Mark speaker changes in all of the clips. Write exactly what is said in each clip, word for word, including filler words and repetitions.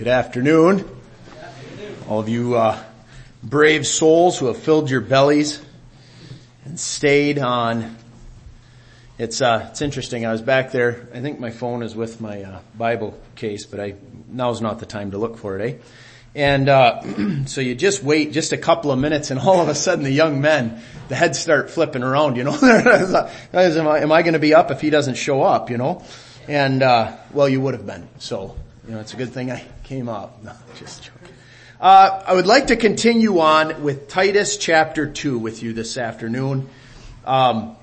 Speaker 1: Good afternoon. All of you uh, brave souls who have filled your bellies and stayed on. It's uh, it's interesting. I was back there. I think my phone is with my uh, Bible case, but I now's not the time to look for it, eh? And uh, so you just wait just a couple of minutes, and all of a sudden the young men, the heads start flipping around. You know, am I, am I going to be up if he doesn't show up? You know, and uh, well, you would have been. So you know, it's a good thing I came up. No, just joking. Uh, I would like to continue on with Titus chapter two with you this afternoon. Um,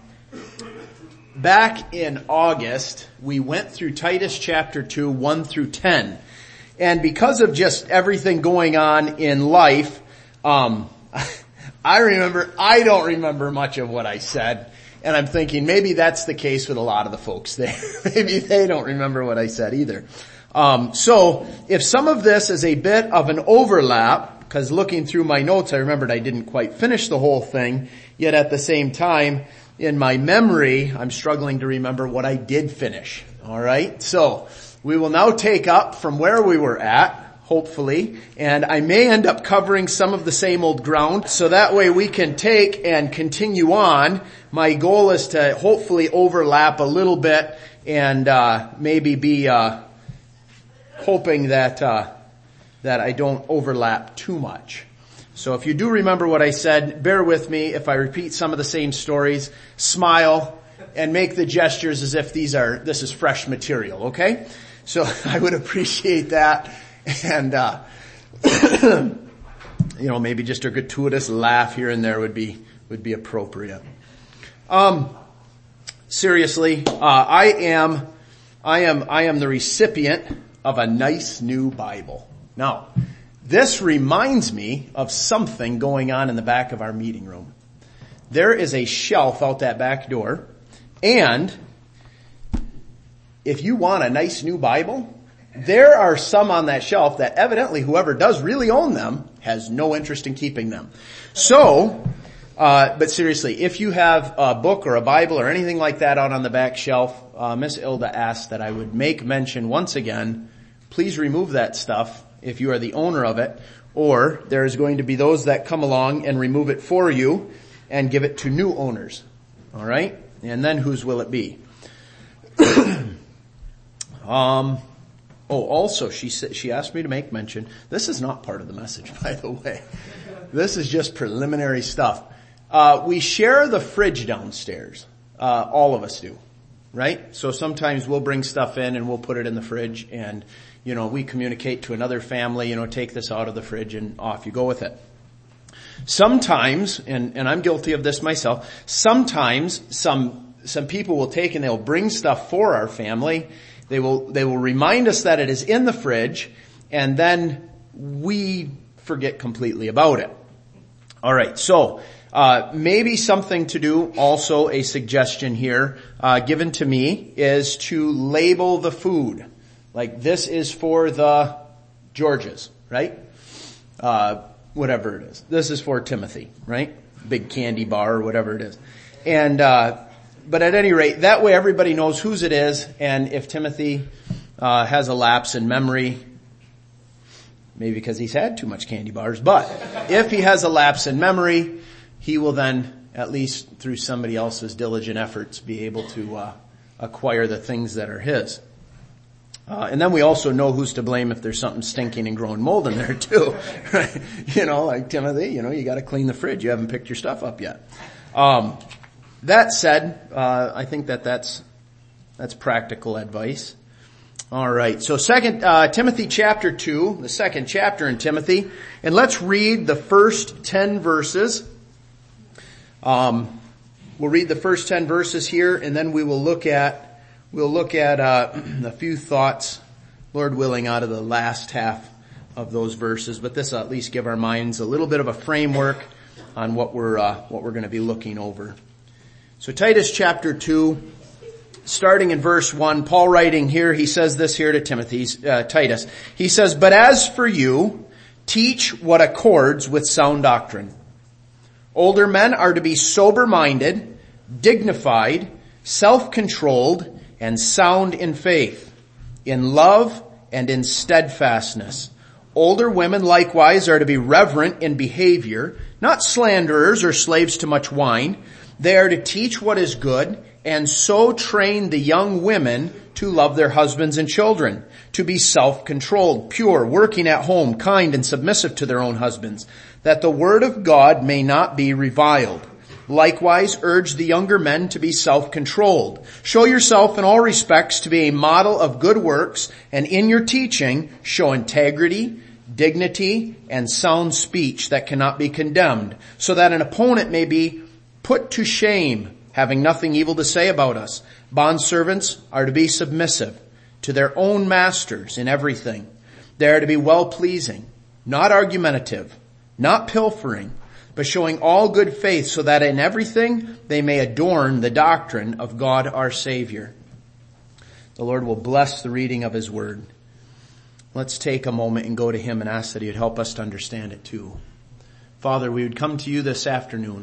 Speaker 1: back in August, we went through Titus chapter two, one through ten. And because of just everything going on in life, um, I remember, I don't remember much of what I said. And I'm thinking maybe that's the case with a lot of the folks there. Maybe they don't remember what I said either. Um, so if some of this is a bit of an overlap, because looking through my notes, I remembered I didn't quite finish the whole thing, yet at the same time, in my memory, I'm struggling to remember what I did finish. All right. So we will now take up from where we were at, hopefully, and I may end up covering some of the same old ground, so that way we can take and continue on. My goal is to hopefully overlap a little bit and uh maybe be uh hoping that uh that I don't overlap too much. So if you do remember what I said, bear with me if I repeat some of the same stories. Smile and make the gestures as if these are this is fresh material, okay? So I would appreciate that. And, uh, you know, maybe just a gratuitous laugh here and there would be, would be appropriate. Um, seriously, uh, I am, I am, I am the recipient of a nice new Bible. Now, this reminds me of something going on in the back of our meeting room. There is a shelf out that back door, and if you want a nice new Bible, there are some on that shelf that evidently whoever does really own them has no interest in keeping them. So, uh, but seriously, if you have a book or a Bible or anything like that out on the back shelf, uh, Miss Ilda asked that I would make mention once again, please remove that stuff if you are the owner of it, or there is going to be those that come along and remove it for you and give it to new owners. All right? And then whose will it be? um... Oh, also, she said, she asked me to make mention, this is not part of the message, by the way. This is just preliminary stuff. Uh, we share the fridge downstairs. Uh, all of us do, right? So sometimes we'll bring stuff in and we'll put it in the fridge and, you know, we communicate to another family, you know, take this out of the fridge and off you go with it. Sometimes, and, and I'm guilty of this myself, sometimes some, some people will take and they'll bring stuff for our family. They will, they will remind us that it is in the fridge, and then we forget completely about it. Alright, so, uh, maybe something to do, also a suggestion here, uh, given to me, is to label the food. Like, this is for the Georges, right? Uh, whatever it is. This is for Timothy, right? Big candy bar or whatever it is. And, uh, But at any rate, that way everybody knows whose it is, and if Timothy uh has a lapse in memory, maybe because he's had too much candy bars, but if he has a lapse in memory, he will then, at least through somebody else's diligent efforts, be able to uh acquire the things that are his. Uh and then we also know who's to blame if there's something stinking and growing mold in there too. Right? You know, like Timothy, you know, you gotta clean the fridge. You haven't picked your stuff up yet. Um That said, uh, I think that that's, that's practical advice. Alright, so second, uh, Timothy chapter two, the second chapter in Timothy, and let's read the first ten verses. Um, we'll read the first ten verses here, and then we will look at, we'll look at, uh, a few thoughts, Lord willing, out of the last half of those verses, but this will at least give our minds a little bit of a framework on what we're, uh, what we're gonna be looking over. So Titus chapter two, starting in verse one, Paul writing here, he says this here to Timothy, uh, Titus. He says, "But as for you, teach what accords with sound doctrine. Older men are to be sober-minded, dignified, self-controlled, and sound in faith, in love, and in steadfastness. Older women likewise are to be reverent in behavior, not slanderers or slaves to much wine. They are to teach what is good, and so train the young women to love their husbands and children, to be self-controlled, pure, working at home, kind and submissive to their own husbands, that the word of God may not be reviled. Likewise, urge the younger men to be self-controlled. Show yourself in all respects to be a model of good works, and in your teaching show integrity, dignity, and sound speech that cannot be condemned, so that an opponent may be put to shame, having nothing evil to say about us. Bondservants are to be submissive to their own masters in everything. They are to be well-pleasing, not argumentative, not pilfering, but showing all good faith, so that in everything they may adorn the doctrine of God our Savior. The Lord will bless the reading of His Word. Let's take a moment and go to Him and ask that He would help us to understand it too. Father, we would come to You this afternoon.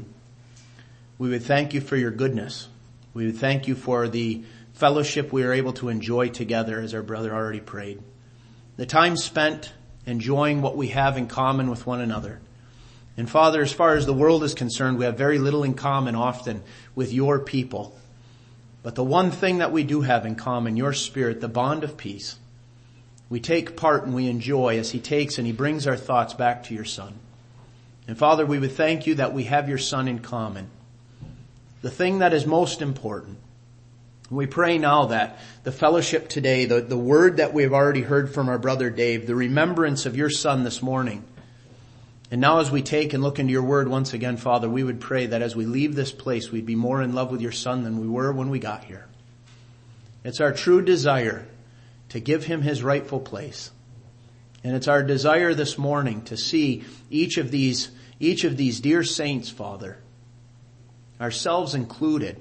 Speaker 1: We would thank You for Your goodness. We would thank You for the fellowship we are able to enjoy together, as our brother already prayed. The time spent enjoying what we have in common with one another. And Father, as far as the world is concerned, we have very little in common often with Your people. But the one thing that we do have in common, Your Spirit, the bond of peace, we take part and we enjoy as He takes and He brings our thoughts back to Your Son. And Father, we would thank You that we have Your Son in common. The thing that is most important. We pray now that the fellowship today, the, the word that we have already heard from our brother Dave, the remembrance of Your Son this morning, and now as we take and look into Your word once again, Father, we would pray that as we leave this place, we'd be more in love with Your Son than we were when we got here. It's our true desire to give Him His rightful place. And it's our desire this morning to see each of these, each of these dear saints, Father, ourselves included,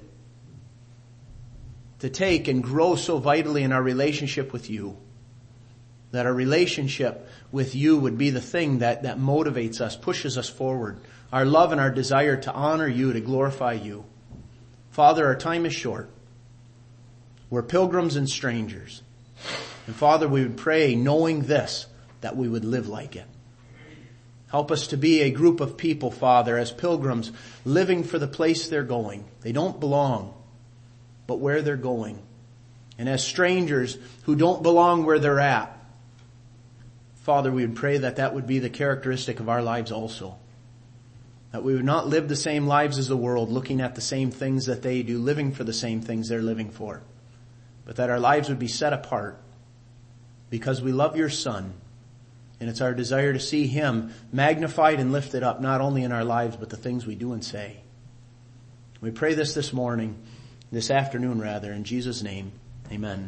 Speaker 1: to take and grow so vitally in our relationship with You, that our relationship with You would be the thing that, that motivates us, pushes us forward. Our love and our desire to honor You, to glorify You. Father, our time is short. We're pilgrims and strangers. And Father, we would pray, knowing this, that we would live like it. Help us to be a group of people, Father, as pilgrims, living for the place they're going. They don't belong, but where they're going. And as strangers who don't belong where they're at, Father, we would pray that that would be the characteristic of our lives also. That we would not live the same lives as the world, looking at the same things that they do, living for the same things they're living for. But that our lives would be set apart because we love Your Son. And it's our desire to see Him magnified and lifted up, not only in our lives, but the things we do and say. We pray this this morning, this afternoon rather, in Jesus' name, amen.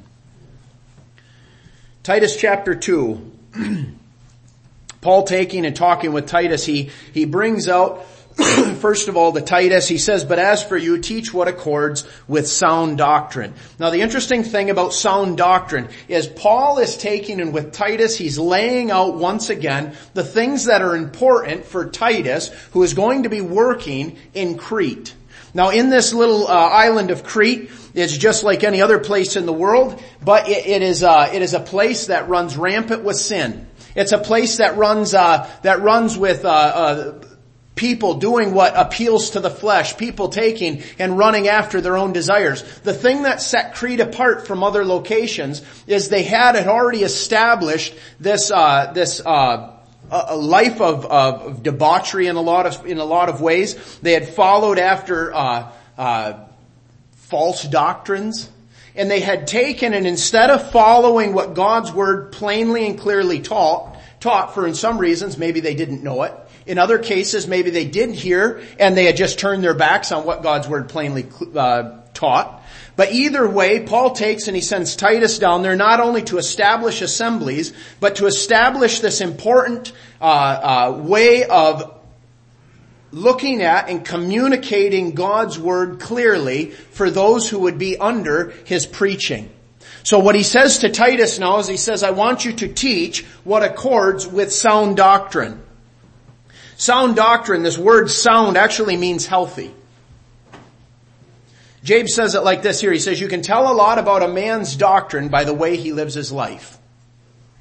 Speaker 1: Titus chapter two. Paul taking and talking with Titus, he, he brings out, first of all, the Titus, he says, but as for you, teach what accords with sound doctrine. Now the interesting thing about sound doctrine is Paul is taking, and with Titus, he's laying out once again the things that are important for Titus, who is going to be working in Crete. Now in this little uh, island of Crete, it's just like any other place in the world, but it, it is uh, it is a place that runs rampant with sin. It's a place that runs uh, that runs with uh, uh, people doing what appeals to the flesh, people taking and running after their own desires. The thing that set Crete apart from other locations is they had had already established this uh, this. Uh, a life of, of debauchery in a lot of in a lot of ways. They had followed after uh, uh, false doctrines, and they had taken and instead of following what God's word plainly and clearly taught, taught for in some reasons maybe they didn't know it. In other cases, maybe they did hear and they had just turned their backs on what God's word plainly uh, taught. But either way, Paul takes and he sends Titus down there not only to establish assemblies, but to establish this important uh, uh, way of looking at and communicating God's word clearly for those who would be under his preaching. So what he says to Titus now is he says, I want you to teach what accords with sound doctrine. Sound doctrine, this word sound actually means healthy. James says it like this here. He says, you can tell a lot about a man's doctrine by the way he lives his life.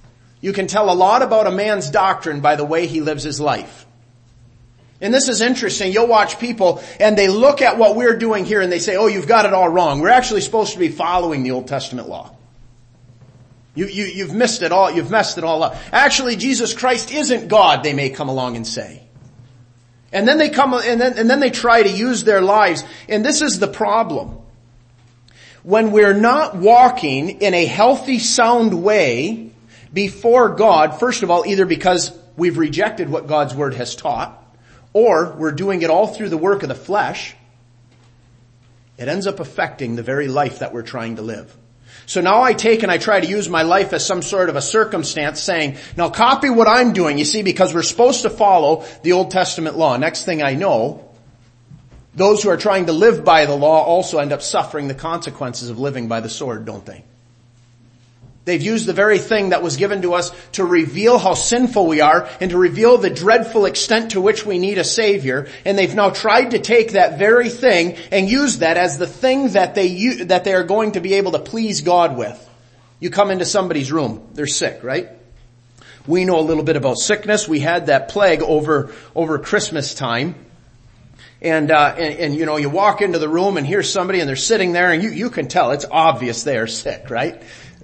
Speaker 1: You can tell a lot about a man's doctrine by the way he lives his life. And this is interesting. You'll watch people and they look at what we're doing here and they say, oh, you've got it all wrong. We're actually supposed to be following the Old Testament law. You, you, you've missed it all. You've messed it all up. Actually, Jesus Christ isn't God, they may come along and say. And then they come, and then, and then they try to use their lives. And this is the problem. When we're not walking in a healthy, sound way before God, first of all, either because we've rejected what God's Word has taught, or we're doing it all through the work of the flesh, it ends up affecting the very life that we're trying to live. So now I take and I try to use my life as some sort of a circumstance saying, now copy what I'm doing, you see, because we're supposed to follow the Old Testament law. Next thing I know, those who are trying to live by the law also end up suffering the consequences of living by the sword, don't they? They've used the very thing that was given to us to reveal how sinful we are and to reveal the dreadful extent to which we need a Savior. And they've now tried to take that very thing and use that as the thing that they that they are going to be able to please God with. You come into somebody's room, they're sick, right? We know a little bit about sickness. We had that plague over over Christmas time. And, uh, and, and, you know, you walk into the room and here's somebody and they're sitting there and you, you can tell it's obvious they are sick, right?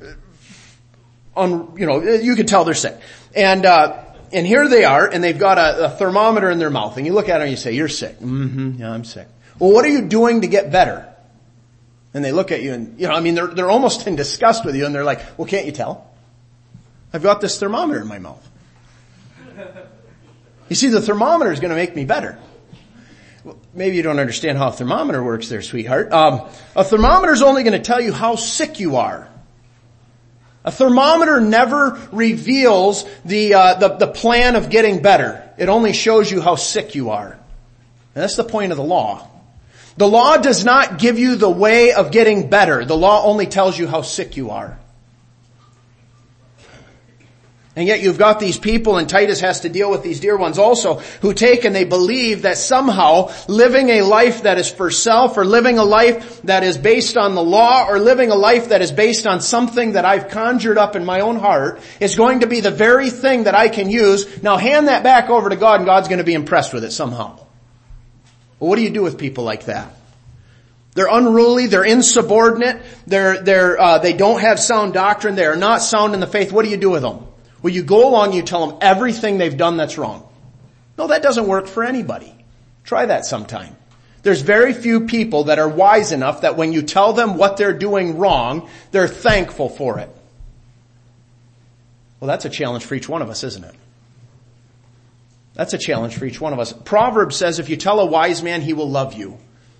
Speaker 1: On, you know, you can tell they're sick. And, uh, and here they are and they've got a, a thermometer in their mouth and you look at them and you say, you're sick. Mm-hmm, yeah, I'm sick. Well, what are you doing to get better? And they look at you and, you know, I mean, they're, they're almost in disgust with you and they're like, well, can't you tell? I've got this thermometer in my mouth. You see, the thermometer is going to make me better. Well, maybe you don't understand how a thermometer works there, sweetheart. Um, a thermometer is only going to tell you how sick you are. A thermometer never reveals the, uh, the, the plan of getting better. It only shows you how sick you are. And that's the point of the law. The law does not give you the way of getting better. The law only tells you how sick you are. And yet you've got these people, and Titus has to deal with these dear ones also, who take and they believe that somehow living a life that is for self, or living a life that is based on the law, or living a life that is based on something that I've conjured up in my own heart is going to be the very thing that I can use. Now hand that back over to God and God's going to be impressed with it somehow. Well, what do you do with people like that? They're unruly, they're insubordinate, they're, they're, uh, they don't have sound doctrine, they are not sound in the faith. What do you do with them? Well, you go along, you tell them everything they've done that's wrong. No, that doesn't work for anybody. Try that sometime. There's very few people that are wise enough that when you tell them what they're doing wrong, they're thankful for it. Well, that's a challenge for each one of us, isn't it? That's a challenge for each one of us. Proverbs says if you tell a wise man, he will love you.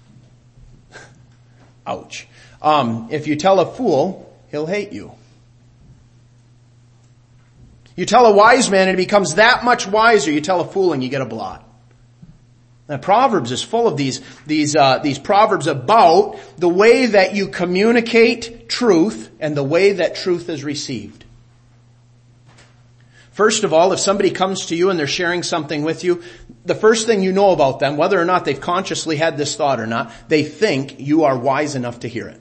Speaker 1: Ouch. Um, if you tell a fool, he'll hate you. You tell a wise man and he becomes that much wiser. You tell a fool and you get a blot. Now Proverbs is full of these, these, uh, these proverbs about the way that you communicate truth and the way that truth is received. First of all, if somebody comes to you and they're sharing something with you, the first thing you know about them, whether or not they've consciously had this thought or not, they think you are wise enough to hear it.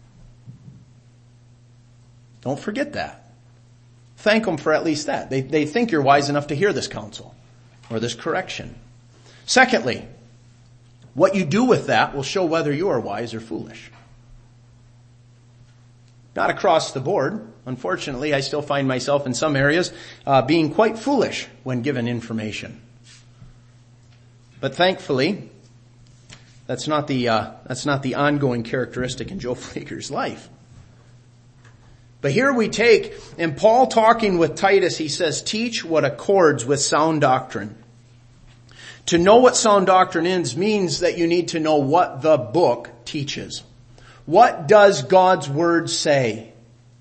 Speaker 1: Don't forget that. Thank them for at least that. They, they think you're wise enough to hear this counsel or this correction. Secondly, what you do with that will show whether you are wise or foolish. Not across the board. Unfortunately, I still find myself in some areas uh, being quite foolish when given information. But thankfully, that's not the uh, that's not the ongoing characteristic in Joe Fleeger's life. But here we take, and Paul talking with Titus, he says, teach what accords with sound doctrine. To know what sound doctrine is means that you need to know what the book teaches. What does God's word say?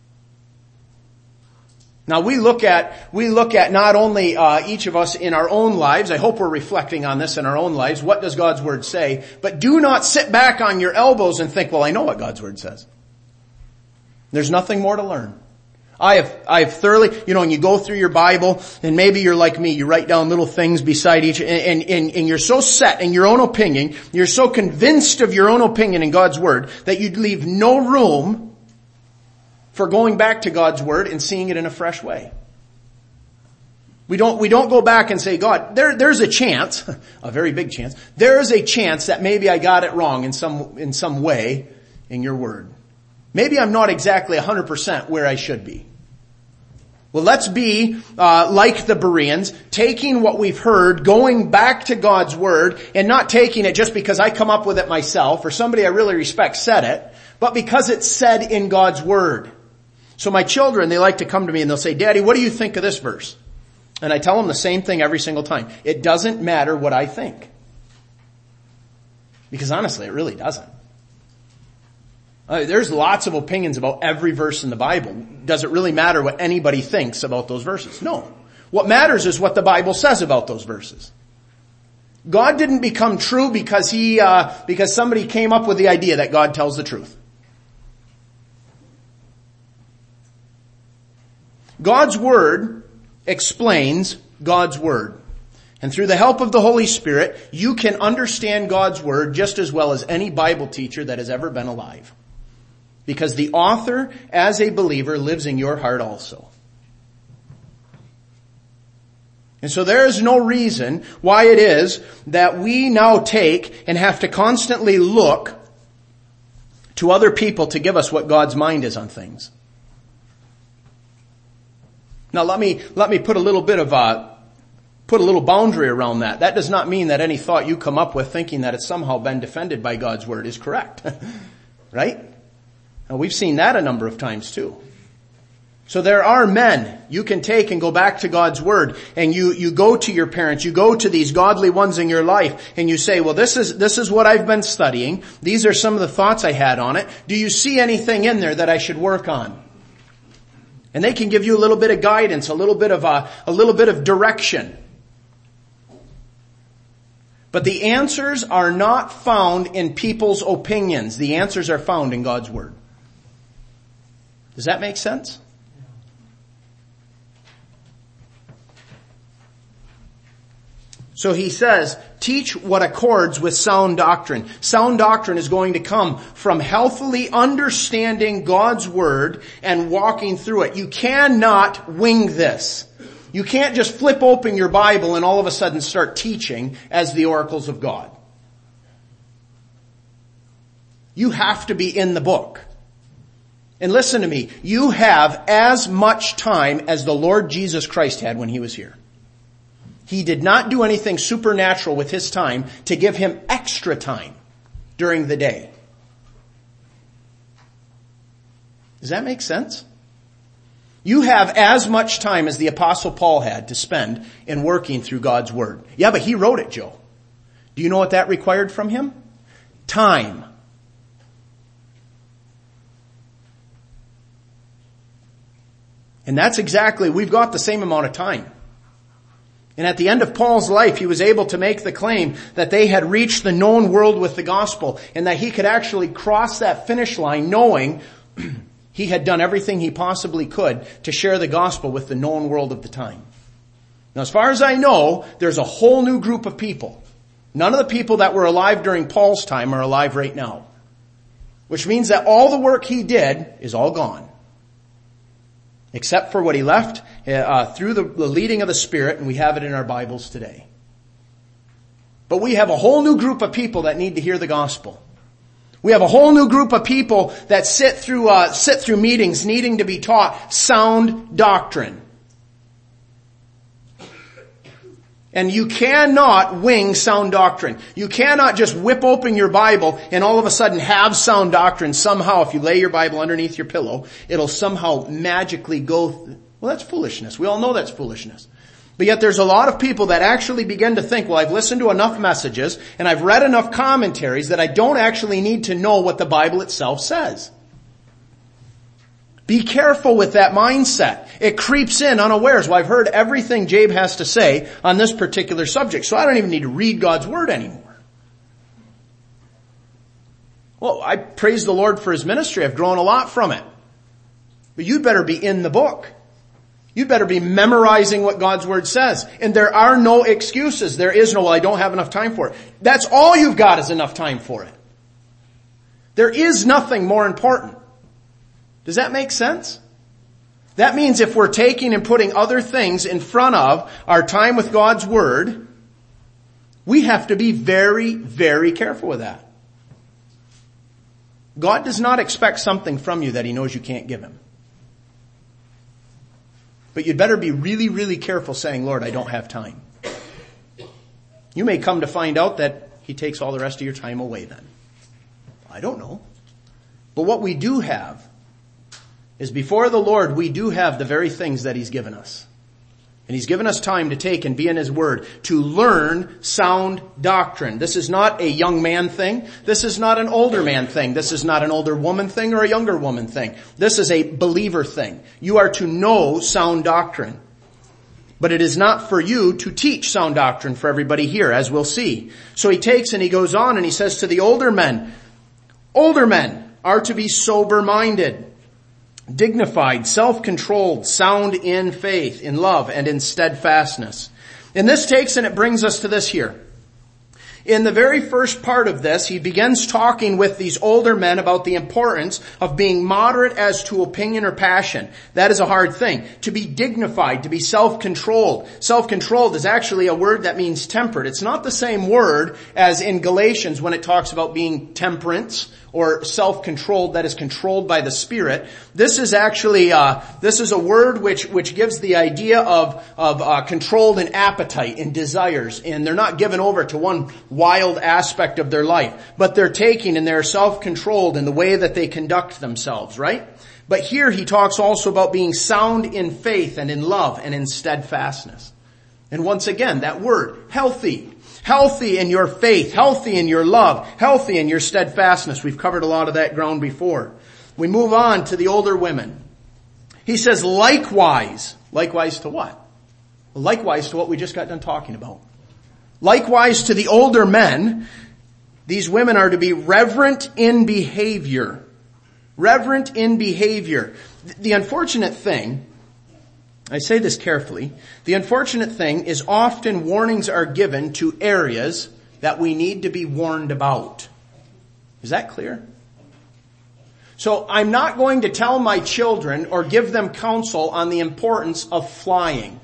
Speaker 1: Now we look at, we look at not only uh, each of us in our own lives, I hope we're reflecting on this in our own lives, what does God's word say? But do not sit back on your elbows and think, well, I know what God's word says. There's nothing more to learn. I have, I have thoroughly, you know, when you go through your Bible, and maybe you're like me, you write down little things beside each, and, and, and you're so set in your own opinion, you're so convinced of your own opinion in God's Word, that you leave no room for going back to God's Word and seeing it in a fresh way. We don't, we don't go back and say, God, there, there's a chance, a very big chance, there's a chance that maybe I got it wrong in some, in some way in your word. Maybe I'm not exactly one hundred percent where I should be. Well, let's be uh, like the Bereans, taking what we've heard, going back to God's word, and not taking it just because I come up with it myself or somebody I really respect said it, but because it's said in God's word. So my children, they like to come to me and they'll say, Daddy, what do you think of this verse? And I tell them the same thing every single time. It doesn't matter what I think. Because honestly, it really doesn't. Uh, there's lots of opinions about every verse in the Bible. Does it really matter what anybody thinks about those verses? No. What matters is what the Bible says about those verses. God didn't become true because he, uh, because somebody came up with the idea that God tells the truth. God's word explains God's word. And through the help of the Holy Spirit, you can understand God's word just as well as any Bible teacher that has ever been alive. Because the author, as a believer, lives in your heart also. And so there is no reason why it is that we now take and have to constantly look to other people to give us what God's mind is on things. Now let me, let me put a little bit of a, put a little boundary around that. That does not mean that any thought you come up with thinking that it's somehow been defended by God's word is correct. Right? Now we've seen that a number of times too. So there are men you can take and go back to God's word, and you, you go to your parents, you go to these godly ones in your life, and you say, well, this is, this is what I've been studying. These are some of the thoughts I had on it. Do you see anything in there that I should work on? And they can give you a little bit of guidance, a little bit of a, a little bit of direction. But the answers are not found in people's opinions. The answers are found in God's word. Does that make sense? So he says, teach what accords with sound doctrine. Sound doctrine is going to come from healthily understanding God's word and walking through it. You cannot wing this. You can't just flip open your Bible and all of a sudden start teaching as the oracles of God. You have to be in the book. And listen to me, you have as much time as the Lord Jesus Christ had when he was here. He did not do anything supernatural with his time to give him extra time during the day. Does that make sense? You have as much time as the Apostle Paul had to spend in working through God's word. Yeah, but he wrote it, Joe. Do you know what that required from him? Time. And that's exactly, we've got the same amount of time. And at the end of Paul's life, he was able to make the claim that they had reached the known world with the gospel, and that he could actually cross that finish line knowing he had done everything he possibly could to share the gospel with the known world of the time. Now, as far as I know, there's a whole new group of people. None of the people that were alive during Paul's time are alive right now. Which means that all the work he did is all gone. Except for what he left uh, through the, the leading of the Spirit, and we have it in our Bibles today. But we have a whole new group of people that need to hear the gospel. We have a whole new group of people that sit through uh, sit through meetings needing to be taught sound doctrine. And you cannot wing sound doctrine. You cannot just whip open your Bible and all of a sudden have sound doctrine. Somehow, if you lay your Bible underneath your pillow, it'll somehow magically go. Th- well, that's foolishness. We all know that's foolishness. But yet there's a lot of people that actually begin to think, well, I've listened to enough messages and I've read enough commentaries that I don't actually need to know what the Bible itself says. Be careful with that mindset. It creeps in unawares. Well, I've heard everything Jabe has to say on this particular subject, so I don't even need to read God's word anymore. Well, I praise the Lord for his ministry. I've grown a lot from it. But you'd better be in the book. You'd better be memorizing what God's word says. And there are no excuses. There is no, well, I don't have enough time for it. That's all you've got is enough time for it. There is nothing more important. Does that make sense? That means if we're taking and putting other things in front of our time with God's Word, we have to be very, very careful with that. God does not expect something from you that He knows you can't give Him. But you'd better be really, really careful saying, Lord, I don't have time. You may come to find out that He takes all the rest of your time away then. I don't know. But what we do have is before the Lord, we do have the very things that He's given us. And He's given us time to take and be in His Word to learn sound doctrine. This is not a young man thing. This is not an older man thing. This is not an older woman thing or a younger woman thing. This is a believer thing. You are to know sound doctrine. But it is not for you to teach sound doctrine for everybody here, as we'll see. So he takes and he goes on and he says to the older men, older men are to be sober-minded, dignified, self-controlled, sound in faith, in love, and in steadfastness. And this takes and it brings us to this here. In the very first part of this, he begins talking with these older men about the importance of being moderate as to opinion or passion. That is a hard thing. To be dignified, to be self-controlled. Self-controlled is actually a word that means tempered. It's not the same word as in Galatians when it talks about being temperance or self-controlled, that is controlled by the Spirit. This is actually, uh, this is a word which, which gives the idea of, of, uh, controlled in appetite and desires. And they're not given over to one wild aspect of their life, but they're taking and they're self-controlled in the way that they conduct themselves, right? But here he talks also about being sound in faith and in love and in steadfastness. And once again, that word, healthy. Healthy in your faith, healthy in your love, healthy in your steadfastness. We've covered a lot of that ground before. We move on to the older women. He says, likewise. Likewise to what? Likewise to what we just got done talking about. Likewise to the older men, these women are to be reverent in behavior. Reverent in behavior. The unfortunate thing, I say this carefully, the unfortunate thing is often warnings are given to areas that we need to be warned about. Is that clear? So I'm not going to tell my children or give them counsel on the importance of flying.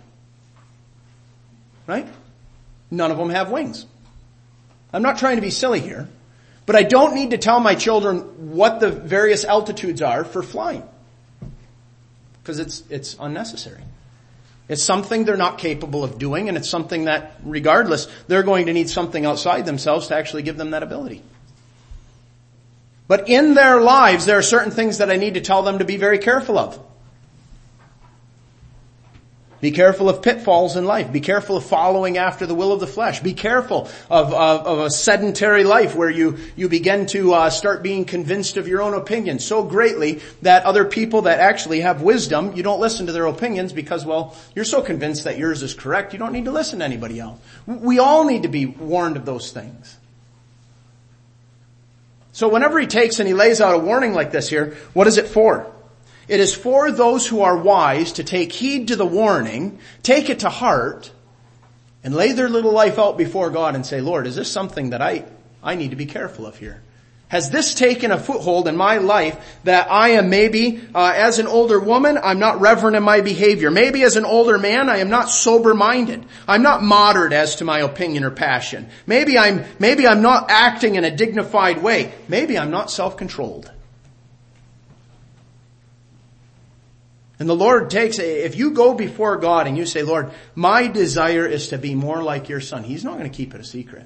Speaker 1: Right? None of them have wings. I'm not trying to be silly here, but I don't need to tell my children what the various altitudes are for flying. Because it's, it's unnecessary. It's something they're not capable of doing, and it's something that, regardless, they're going to need something outside themselves to actually give them that ability. But in their lives, there are certain things that I need to tell them to be very careful of. Be careful of pitfalls in life. Be careful of following after the will of the flesh. Be careful of, of, of a sedentary life where you, you begin to uh, start being convinced of your own opinion so greatly that other people that actually have wisdom, you don't listen to their opinions because, well, you're so convinced that yours is correct, you don't need to listen to anybody else. We all need to be warned of those things. So whenever he takes and he lays out a warning like this here, what is it for? It is for those who are wise to take heed to the warning, take it to heart, and lay their little life out before God and say, Lord, is this something that I, I need to be careful of here? Has this taken a foothold in my life that I am maybe, uh, as an older woman, I'm not reverent in my behavior. Maybe as an older man, I am not sober-minded. I'm not moderate as to my opinion or passion. Maybe I'm, maybe I'm not acting in a dignified way. Maybe I'm not self-controlled. And the Lord takes, if you go before God and you say, Lord, my desire is to be more like your son, He's not going to keep it a secret.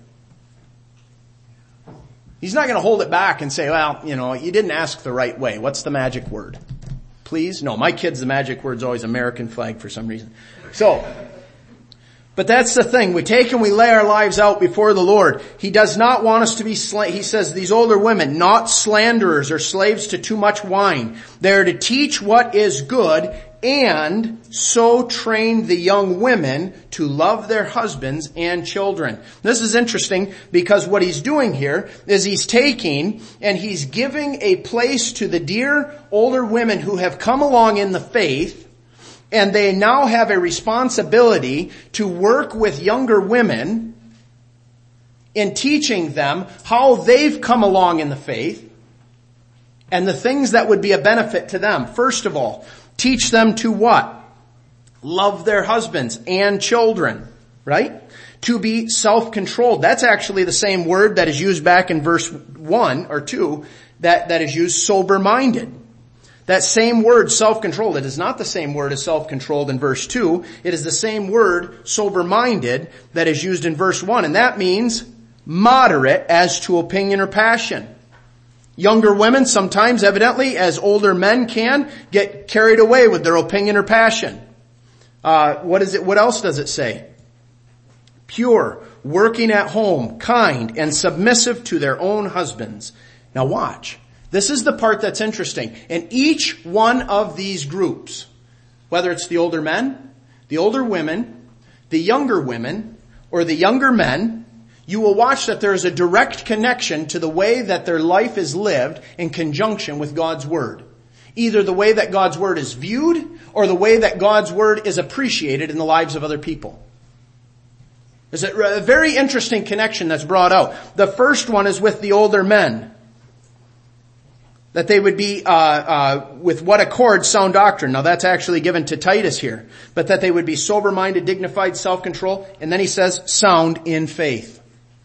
Speaker 1: He's not going to hold it back and say, well, you know, you didn't ask the right way. What's the magic word? Please? No, my kids, the magic word's always American flag for some reason. So, but that's the thing. We take and we lay our lives out before the Lord. He does not want us to be, sla- he says, these older women, not slanderers or slaves to too much wine. They're to teach what is good and so train the young women to love their husbands and children. This is interesting because what he's doing here is he's taking and he's giving a place to the dear older women who have come along in the faith. And they now have a responsibility to work with younger women in teaching them how they've come along in the faith and the things that would be a benefit to them. First of all, Teach them to what? Love their husbands and children, right? To be self-controlled. That's actually the same word that is used back in verse one or two that, that is used sober-minded. That same word, self-controlled, it is not the same word as self-controlled in verse two. It is the same word, sober-minded, that is used in verse one. And that means moderate as to opinion or passion. Younger women sometimes, evidently, as older men can, get carried away with their opinion or passion. Uh, what is it? What else does it say? Pure, working at home, kind, and submissive to their own husbands. Now watch. This is the part that's interesting. In each one of these groups, whether it's the older men, the older women, the younger women, or the younger men, you will watch that there is a direct connection to the way that their life is lived in conjunction with God's Word. Either the way that God's Word is viewed, or the way that God's Word is appreciated in the lives of other people. There's a very interesting connection that's brought out. The first one is with the older men. That they would be, uh, uh, with what accords sound doctrine. Now that's actually given to Titus here. But that they would be sober-minded, dignified, self-control. And then he says, sound in faith.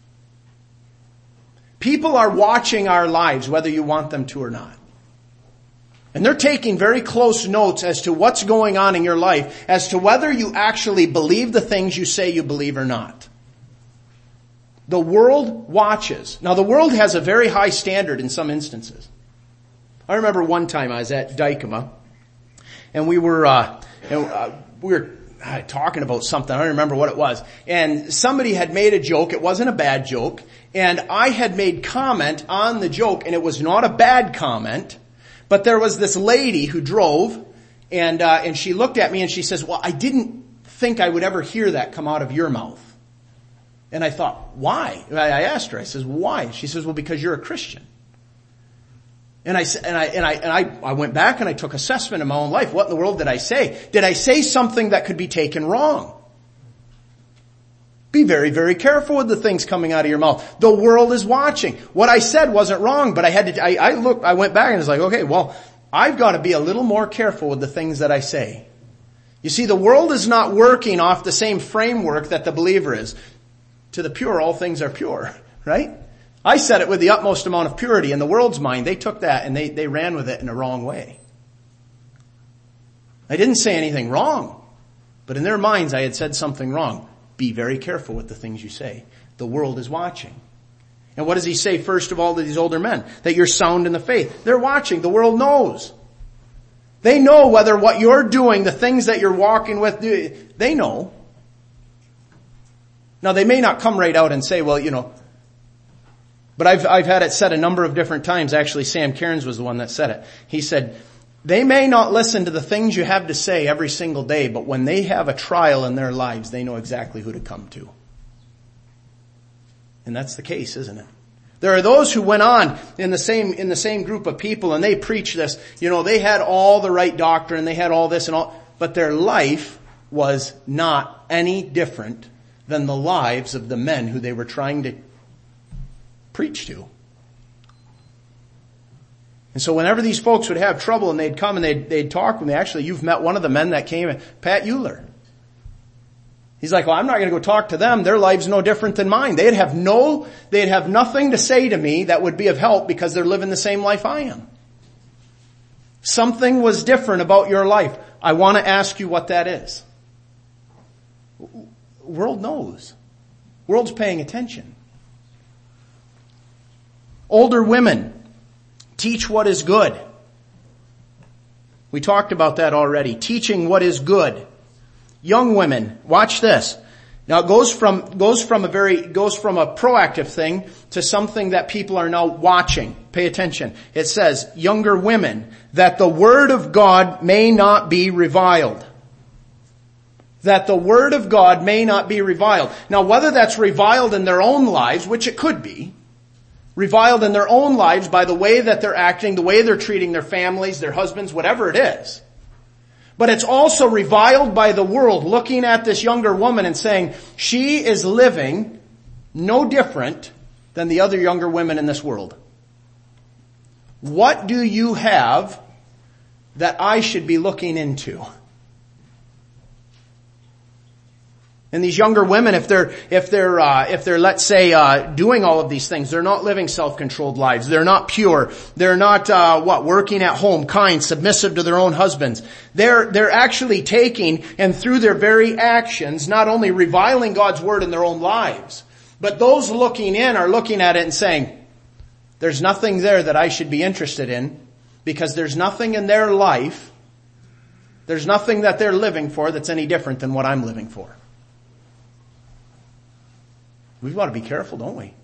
Speaker 1: People are watching our lives, whether you want them to or not. And they're taking very close notes as to what's going on in your life, as to whether you actually believe the things you say you believe or not. The world watches. Now the world has a very high standard in some instances. I remember one time I was at Dykema, and we were, uh, and, uh we were uh, talking about something. I don't remember what it was. And somebody had made a joke. It wasn't a bad joke. And I had made comment on the joke, and it was not a bad comment. But there was this lady who drove, and uh, and she looked at me and she says, well, I didn't think I would ever hear that come out of your mouth. And I thought, why? I asked her, I says, why? She says, well, because you're a Christian. And I, and I, and I, and I, I went back and I took assessment in my own life. What in the world did I say? Did I say something that could be taken wrong? Be very, very careful with the things coming out of your mouth. The world is watching. What I said wasn't wrong, but I had to, I, I looked, I went back and was like, okay, well, I've got to be a little more careful with the things that I say. You see, the world is not working off the same framework that the believer is. To the pure, all things are pure, right? I said it with the utmost amount of purity. In the world's mind, they took that and they, they ran with it in a wrong way. I didn't say anything wrong, but in their minds I had said something wrong. Be very careful with the things you say. The world is watching. And what does he say first of all to these older men? That you're sound in the faith. They're watching. The world knows. They know whether what you're doing, the things that you're walking with, they know. Now they may not come right out and say, well, you know, but I've, I've had it said a number of different times. Actually, Sam Cairns was the one that said it. He said, they may not listen to the things you have to say every single day, but when they have a trial in their lives, they know exactly who to come to. And that's the case, isn't it? There are those who went on in the same, in the same group of people and they preached this. You know, they had all the right doctrine, they had all this and all, but their life was not any different than the lives of the men who they were trying to preach to. And so whenever these folks would have trouble and they'd come and they'd, they'd talk with me, actually you've met one of the men that came, Pat Euler. He's like, well, I'm not going to go talk to them. Their life's no different than mine. They'd have no, they'd have nothing to say to me that would be of help because they're living the same life I am. Something was different about your life. I want to ask you what that is. World knows. World's paying attention. Older women, teach what is good. We talked about that already. Teaching what is good. Young women, watch this. Now it goes from, goes from a very, goes from a proactive thing to something that people are now watching. Pay attention. It says, younger women, that the word of God may not be reviled. That the word of God may not be reviled. Now whether that's reviled in their own lives, which it could be, reviled in their own lives by the way that they're acting, the way they're treating their families, their husbands, whatever it is. But it's also reviled by the world looking at this younger woman and saying, she is living no different than the other younger women in this world. What do you have that I should be looking into? And these younger women, if they're, if they're, uh, if they're, let's say, uh, doing all of these things, they're not living self-controlled lives. They're not pure. They're not, uh, what, working at home, kind, submissive to their own husbands. They're, they're actually taking, and through their very actions, not only reviling God's word in their own lives, but those looking in are looking at it and saying, there's nothing there that I should be interested in, because there's nothing in their life, there's nothing that they're living for that's any different than what I'm living for. We've got to be careful, don't we?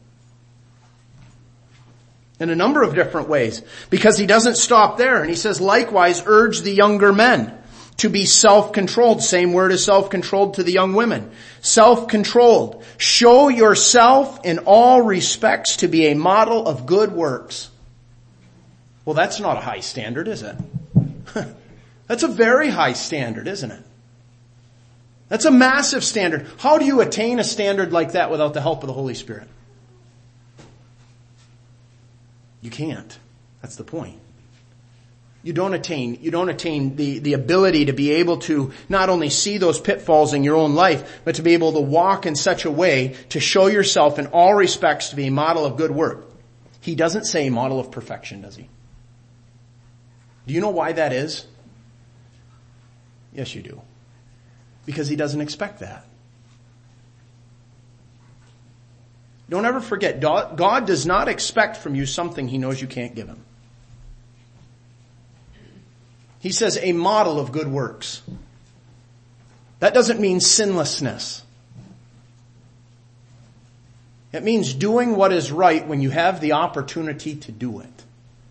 Speaker 1: In a number of different ways. Because he doesn't stop there. And he says, likewise, urge the younger men to be self-controlled. Same word as self-controlled to the young women. Self-controlled. Show yourself in all respects to be a model of good works. Well, that's not a high standard, is it? That's a very high standard, isn't it? That's a massive standard. How do you attain a standard like that without the help of the Holy Spirit? You can't. That's the point. You don't attain, you don't attain the, the ability to be able to not only see those pitfalls in your own life, but to be able to walk in such a way to show yourself in all respects to be a model of good work. He doesn't say model of perfection, does he? Do you know why that is? Yes, you do. Because he doesn't expect that. Don't ever forget, God does not expect from you something he knows you can't give him. He says a model of good works. That doesn't mean sinlessness. It means doing what is right when you have the opportunity to do it.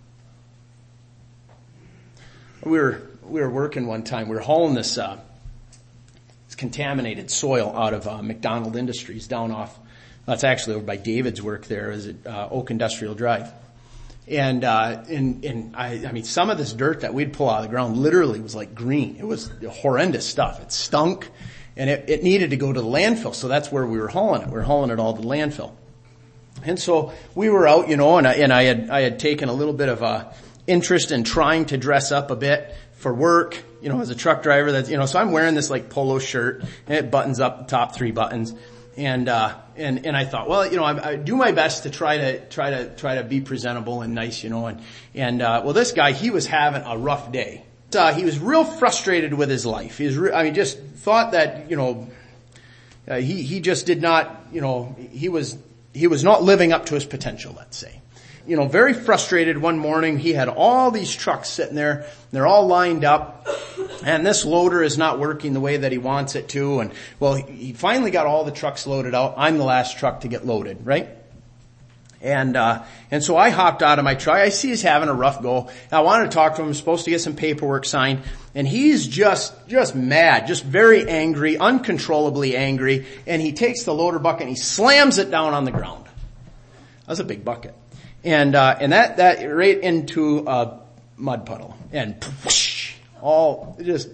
Speaker 1: We were, we were working one time, we were hauling this, uh, contaminated soil out of uh, McDonald Industries down off, that's actually over by David's work there, is it uh, Oak Industrial Drive. And, uh, and, and I, I mean, some of this dirt that we'd pull out of the ground literally was like green. It was horrendous stuff. It stunk and it, it needed to go to the landfill. So that's where we were hauling it. We were hauling it all to the landfill. And so we were out, you know, and I, and I had, I had taken a little bit of a interest in trying to dress up a bit for work. You know, as a truck driver, that's, you know, so I'm wearing this like polo shirt and it buttons up the top three buttons. And, uh, and, and I thought, well, you know, I, I do my best to try to, try to, try to be presentable and nice, you know, and, and, uh, well, this guy, he was having a rough day. Uh, he was real frustrated with his life. He was, re- I mean, just thought that, you know, uh, he, he just did not, you know, he was, he was not living up to his potential, let's say. You know, very frustrated one morning. He had all these trucks sitting there. They're all lined up. And this loader is not working the way that he wants it to. And, well, he finally got all the trucks loaded out. I'm the last truck to get loaded, right? And, uh, and so I hopped out of my truck. I see he's having a rough go. I wanted to talk to him. I'm supposed to get some paperwork signed. And he's just, just mad, just very angry, uncontrollably angry. And he takes the loader bucket and he slams it down on the ground. That was a big bucket. And, uh, and that, that right into a mud puddle. And whoosh, all just,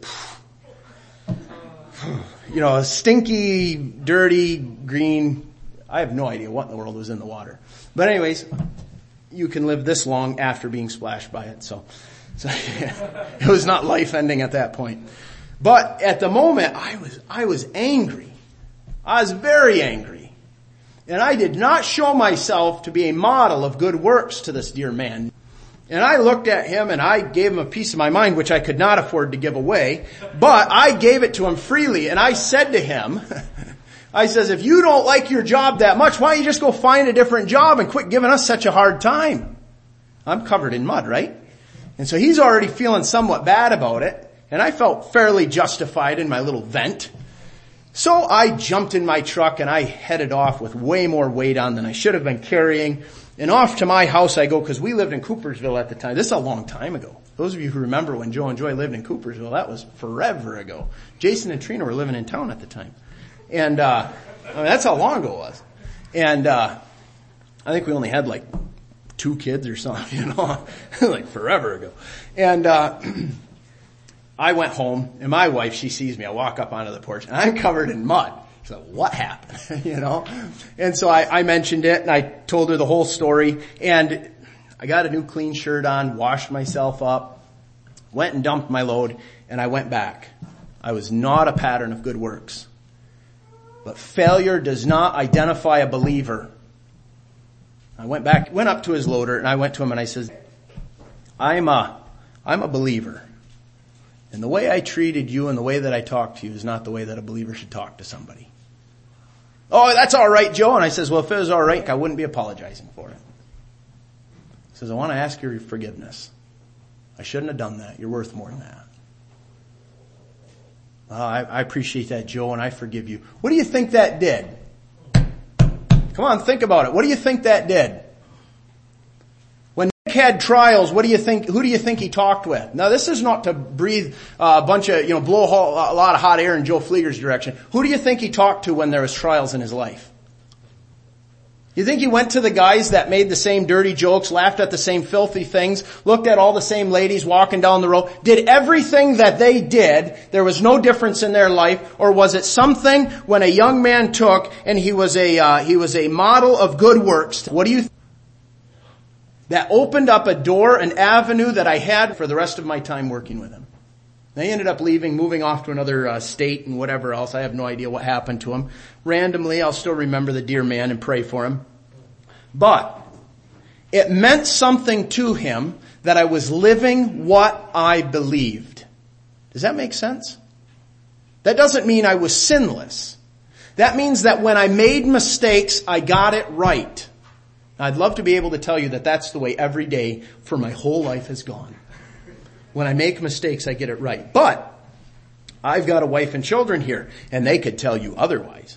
Speaker 1: you know, stinky, dirty, green. I have no idea what in the world was in the water. But anyways, you can live this long after being splashed by it. So, so yeah, it was not life ending at that point. But at the moment, I was, I was angry. I was very angry. And I did not show myself to be a model of good works to this dear man. And I looked at him and I gave him a piece of my mind, which I could not afford to give away. But I gave it to him freely. And I said to him, I says, if you don't like your job that much, why don't you just go find a different job and quit giving us such a hard time? I'm covered in mud, right? And so he's already feeling somewhat bad about it. And I felt fairly justified in my little vent. So I jumped in my truck and I headed off with way more weight on than I should have been carrying. And off to my house I go, because we lived in Coopersville at the time. This is a long time ago. Those of you who remember when Joe and Joy lived in Coopersville, that was forever ago. Jason and Trina were living in town at the time. And, uh, I mean, that's how long ago it was. And, uh, I think we only had like two kids or something, you know, like forever ago. And, uh, I went home and my wife, she sees me. I walk up onto the porch and I'm covered in mud. She's like, what happened? you know? And so I, I mentioned it and I told her the whole story and I got a new clean shirt on, washed myself up, Went and dumped my load, and I went back. I was not a pattern of good works. But failure does not identify a believer. I went back, went up to his loader, and I went to him and I said, I'm a, I'm a believer. And the way I treated you and the way that I talked to you is not the way that a believer should talk to somebody. Oh, that's all right, Joe. And I says, well, if it was all right, I wouldn't be apologizing for it. He says, I want to ask your forgiveness. I shouldn't have done that. You're worth more than that. Oh, I, I appreciate that, Joe, and I forgive you. What do you think that did? Come on, think about it. What do you think that did? When Nick had trials, what do you think, who do you think he talked with? Now, this is not to breathe uh, a bunch of, you know, blow a lot of hot air in Joe Flieger's direction. Who do you think he talked to when there was trials in his life? You think he went to the guys that made the same dirty jokes, laughed at the same filthy things, looked at all the same ladies walking down the road, did everything that they did, there was no difference in their life, or was it something when a young man took and he was a, uh, he was a model of good works? What do you think? That opened up a door, an avenue that I had for the rest of my time working with him. They ended up leaving, moving off to another uh, state and whatever else. I have no idea what happened to him. Randomly, I'll still remember the dear man and pray for him. But it meant something to him that I was living what I believed. Does that make sense? That doesn't mean I was sinless. That means that when I made mistakes, I got it right. I'd love to be able to tell you that that's the way every day for my whole life has gone. When I make mistakes, I get it right. But I've got a wife and children here, and they could tell you otherwise.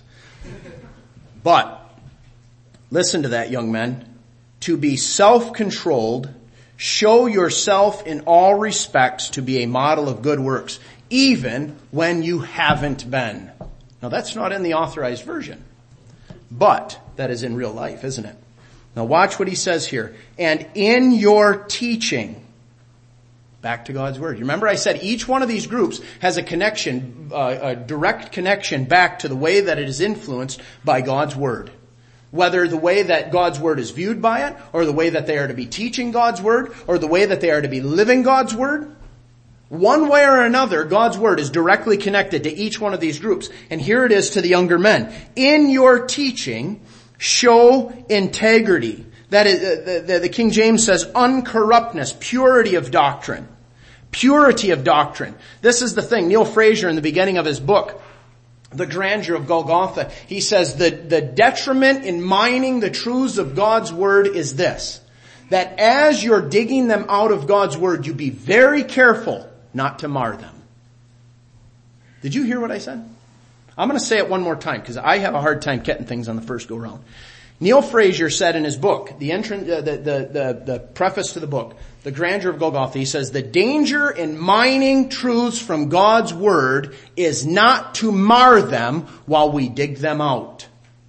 Speaker 1: But listen to that, young men. To be self-controlled, show yourself in all respects to be a model of good works, even when you haven't been. Now that's not in the Authorized Version, but that is in real life, isn't it? Now watch what he says here. And in your teaching, back to God's Word. You remember I said each one of these groups has a connection, uh, a direct connection back to the way that it is influenced by God's Word. Whether the way that God's Word is viewed by it, or the way that they are to be teaching God's Word, or the way that they are to be living God's Word. One way or another, God's Word is directly connected to each one of these groups. And here it is to the younger men. In your teaching, show integrity. That is, uh, the, the King James says uncorruptness, purity of doctrine. Purity of doctrine. This is the thing. Neil Fraser, in the beginning of his book, The Grandeur of Golgotha, he says the, the detriment in mining the truths of God's Word is this. That as you're digging them out of God's Word, you be very careful not to mar them. Did you hear what I said? I'm going to say it one more time because I have a hard time getting things on the first go round. Neil Fraser said in his book, the, entrance, uh, the, the, the, the preface to the book, The Grandeur of Golgotha, he says, the danger in mining truths from God's Word is not to mar them while we dig them out.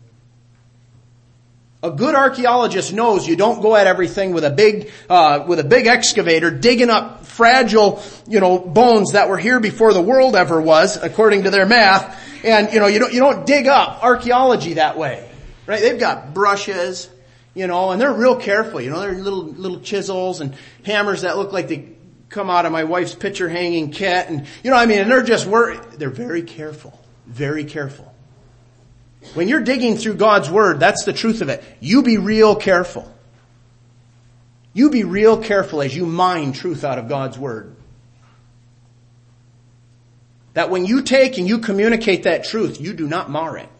Speaker 1: A good archaeologist knows you don't go at everything with a big, uh, with a big excavator digging up fragile, you know, bones that were here before the world ever was, according to their math. And, you know, you don't, you don't dig up archaeology that way, right? They've got brushes, you know, and they're real careful, you know, they're little, little chisels and hammers that look like they come out of my wife's picture hanging kit. And, you know what I mean? And they're just, wor- they're very careful, very careful. When you're digging through God's Word, that's the truth of it. You be real careful. You be real careful as you mine truth out of God's Word. That when you take and you communicate that truth, you do not mar it.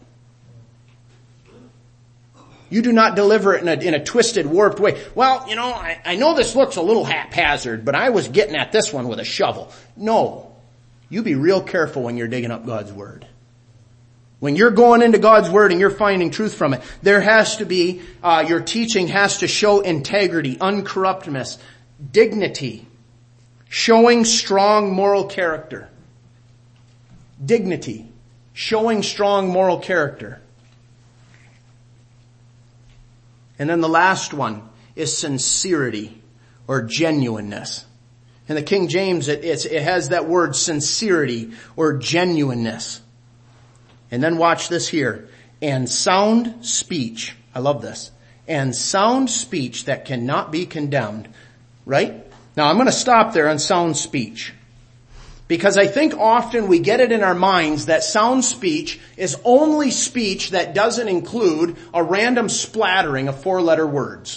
Speaker 1: You do not deliver it in a, in a twisted, warped way. Well, you know, I, I know this looks a little haphazard, but I was getting at this one with a shovel. No. You be real careful when you're digging up God's Word. When you're going into God's Word and you're finding truth from it, there has to be, uh, your teaching has to show integrity, uncorruptness, dignity, showing strong moral character. Dignity, showing strong moral character. And then the last one is sincerity or genuineness. In the King James, it, it's, it has that word sincerity or genuineness. And then watch this here. And sound speech. I love this. And sound speech that cannot be condemned. Right? Now I'm going to stop there on sound speech. Because I think often we get it in our minds that sound speech is only speech that doesn't include a random splattering of four-letter words.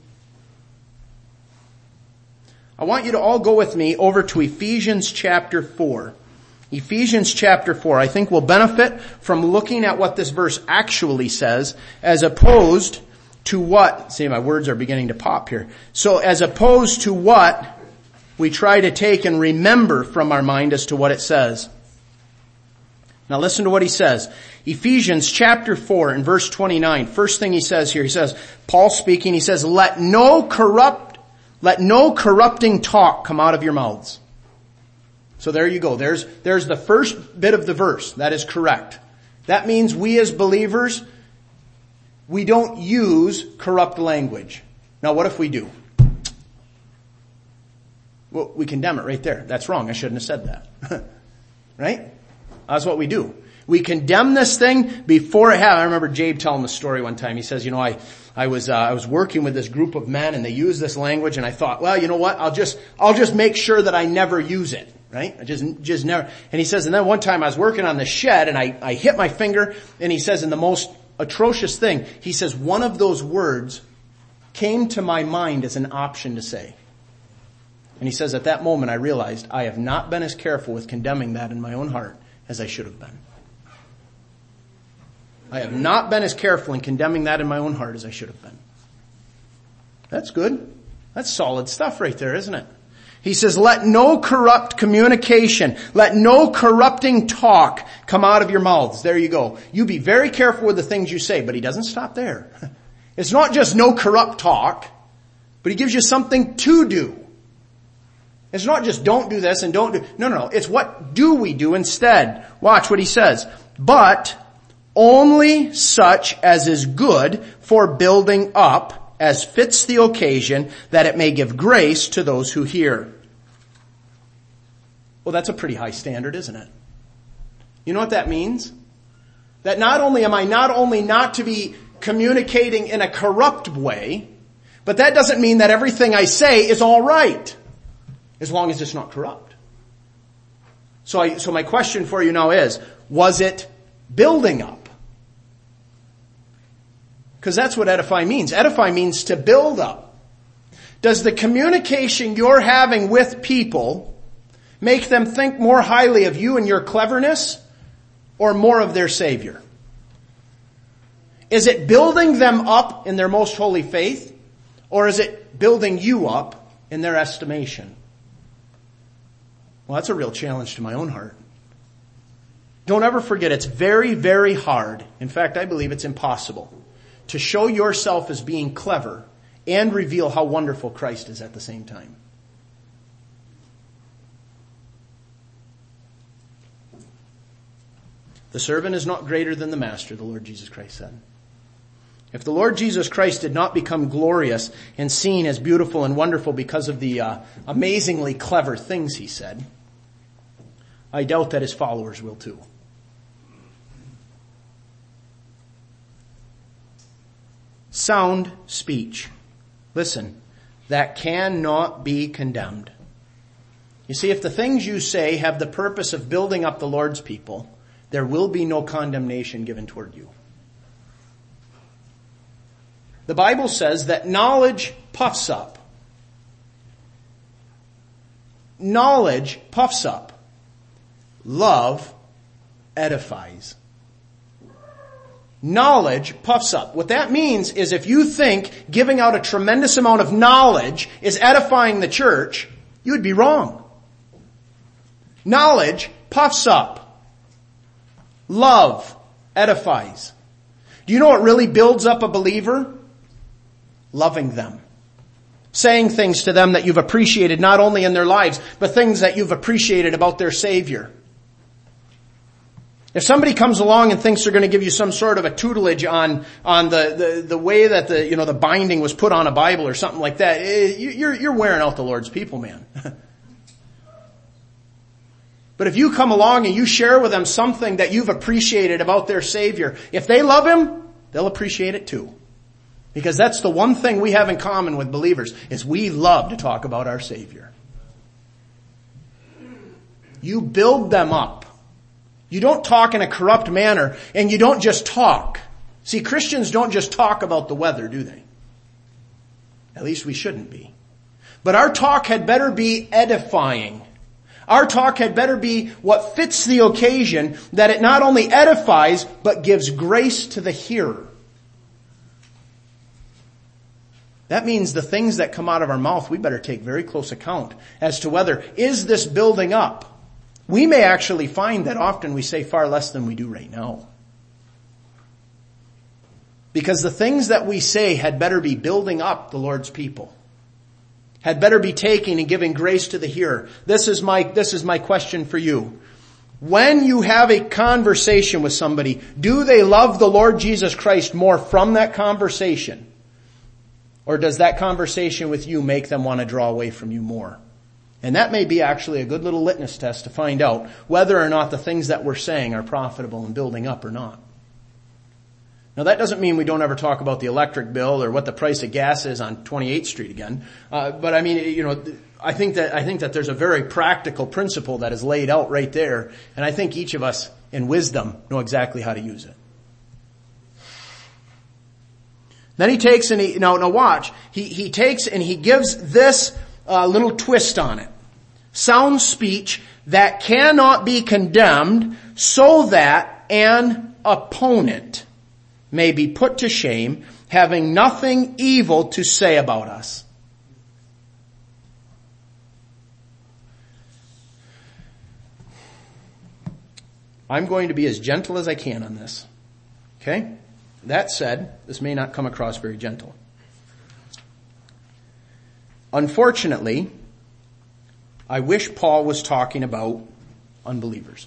Speaker 1: I want you to all go with me over to Ephesians chapter four. Ephesians chapter four. I think we'll benefit from looking at what this verse actually says as opposed to what, see my words are beginning to pop here. So as opposed to what we try to take and remember from our mind as to what it says. Now listen to what he says. Ephesians chapter four and verse twenty-nine. First thing he says here, he says, Paul speaking, he says, let no corrupt, let no corrupting talk come out of your mouths. So there you go. There's, there's the first bit of the verse. That is correct. That means we as believers, we don't use corrupt language. Now what if we do? Well, we condemn it right there. That's wrong. I shouldn't have said that. Right? That's what we do. We condemn this thing before it happened. I remember Jabe telling the story one time. He says, you know, I, I was, uh, I was working with this group of men and they use this language and I thought, well, you know what? I'll just, I'll just make sure that I never use it. Right? I just, just never. And he says, and then one time I was working on the shed and I, I hit my finger and he says, in the most atrocious thing, he says, one of those words came to my mind as an option to say. And he says, at that moment I realized I have not been as careful with condemning that in my own heart as I should have been. I have not been as careful in condemning that in my own heart as I should have been. That's good. That's solid stuff right there, isn't it? He says, let no corrupt communication, let no corrupting talk come out of your mouths. There you go. You be very careful with the things you say, but he doesn't stop there. It's not just no corrupt talk, but he gives you something to do. It's not just don't do this and don't do, no, no, no. It's what do we do instead? Watch what he says. But only such as is good for building up as fits the occasion, that it may give grace to those who hear. Well, that's a pretty high standard, isn't it? You know what that means? That not only am I not only not to be communicating in a corrupt way, but that doesn't mean that everything I say is all right, as long as it's not corrupt. So I, so my question for you now is, was it building up? Because that's what edify means. Edify means to build up. Does the communication you're having with people make them think more highly of you and your cleverness, or more of their Savior? Is it building them up in their most holy faith, or is it building you up in their estimation? Well, that's a real challenge to my own heart. Don't ever forget, it's very, very hard. In fact, I believe it's impossible to show yourself as being clever and reveal how wonderful Christ is at the same time. The servant is not greater than the master, the Lord Jesus Christ said. If the Lord Jesus Christ did not become glorious and seen as beautiful and wonderful because of the uh, amazingly clever things he said, I doubt that his followers will too. Sound speech. Listen, that cannot be condemned. You see, if the things you say have the purpose of building up the Lord's people, there will be no condemnation given toward you. The Bible says that knowledge puffs up. Knowledge puffs up. Love edifies. Knowledge puffs up. What that means is if you think giving out a tremendous amount of knowledge is edifying the church, you would be wrong. Knowledge puffs up. Love edifies. Do you know what really builds up a believer? Loving them. Saying things to them that you've appreciated not only in their lives, but things that you've appreciated about their Savior. If somebody comes along and thinks they're going to give you some sort of a tutelage on, on the, the, the way that the, you know, the binding was put on a Bible or something like that, you're, you're wearing out the Lord's people, man. But if you come along and you share with them something that you've appreciated about their Savior, if they love Him, they'll appreciate it too. Because that's the one thing we have in common with believers, is we love to talk about our Savior. You build them up. You don't talk in a corrupt manner, and you don't just talk. See, Christians don't just talk about the weather, do they? At least we shouldn't be. But our talk had better be edifying. Our talk had better be what fits the occasion, that it not only edifies, but gives grace to the hearer. That means the things that come out of our mouth, we better take very close account as to whether, is this building up? We may actually find that often we say far less than we do right now. Because the things that we say had better be building up the Lord's people. Had better be taking and giving grace to the hearer. This is my, this is my question for you. When you have a conversation with somebody, do they love the Lord Jesus Christ more from that conversation? Or does that conversation with you make them want to draw away from you more? And that may be actually a good little litmus test to find out whether or not the things that we're saying are profitable and building up or not. Now that doesn't mean we don't ever talk about the electric bill or what the price of gas is on twenty-eighth Street again. Uh, but I mean, you know, I think that, I think that there's a very practical principle that is laid out right there. And I think each of us in wisdom know exactly how to use it. Then he takes and he, now, now watch, he, he takes and he gives this uh, little twist on it. Sound speech that cannot be condemned, so that an opponent may be put to shame, having nothing evil to say about us. I'm going to be as gentle as I can on this. Okay? That said, this may not come across very gentle. Unfortunately, I wish Paul was talking about unbelievers.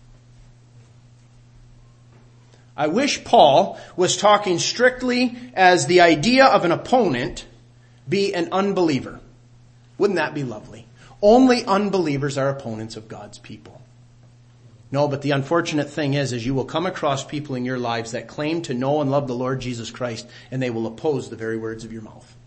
Speaker 1: I wish Paul was talking strictly as the idea of an opponent be an unbeliever. Wouldn't that be lovely? Only unbelievers are opponents of God's people. No, but the unfortunate thing is, is you will come across people in your lives that claim to know and love the Lord Jesus Christ, and they will oppose the very words of your mouth.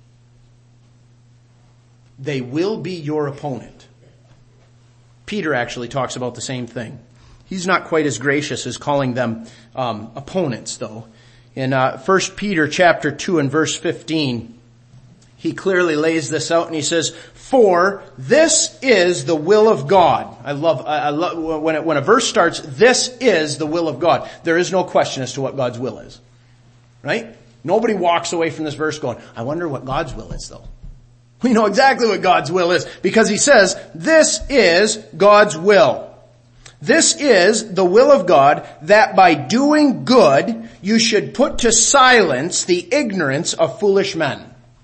Speaker 1: They will be your opponent. Peter actually talks about the same thing. He's not quite as gracious as calling them um, opponents, though. In uh, First Peter chapter two and verse fifteen, he clearly lays this out, and he says, "For this is the will of God." I love, I love when it, when a verse starts, "This is the will of God." There is no question as to what God's will is, right? Nobody walks away from this verse going, "I wonder what God's will is, though." We know exactly what God's will is, because he says, "This is God's will. This is the will of God, that by doing good you should put to silence the ignorance of foolish men."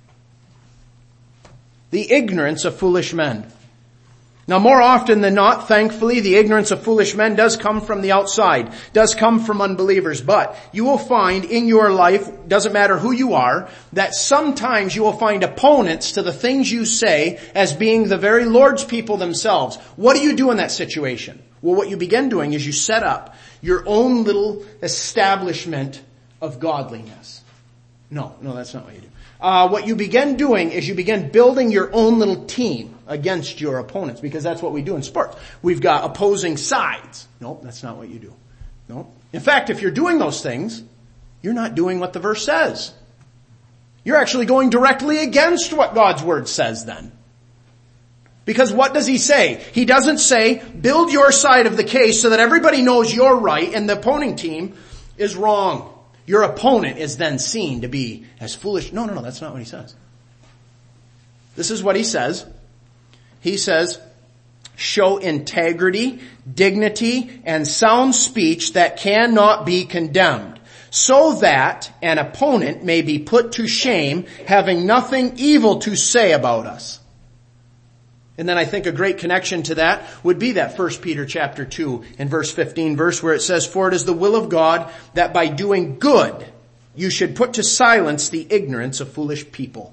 Speaker 1: The ignorance of foolish men. Now, more often than not, thankfully, the ignorance of foolish men does come from the outside, does come from unbelievers. But you will find in your life, doesn't matter who you are, that sometimes you will find opponents to the things you say as being the very Lord's people themselves. What do you do in that situation? Well, what you begin doing is you set up your own little establishment of godliness. No, no, that's not what you do. Uh, what you begin doing is you begin building your own little team against your opponents, because that's what we do in sports. We've got opposing sides. Nope, that's not what you do. Nope. In fact, if you're doing those things, you're not doing what the verse says. You're actually going directly against what God's word says then. Because what does he say? He doesn't say, build your side of the case so that everybody knows you're right and the opposing team is wrong. Your opponent is then seen to be as foolish. No, no, no, that's not what he says. This is what he says. He says, show integrity, dignity, and sound speech that cannot be condemned, so that an opponent may be put to shame, having nothing evil to say about us. And then I think a great connection to that would be that First Peter chapter two and verse fifteen verse where it says, "For it is the will of God that by doing good you should put to silence the ignorance of foolish people."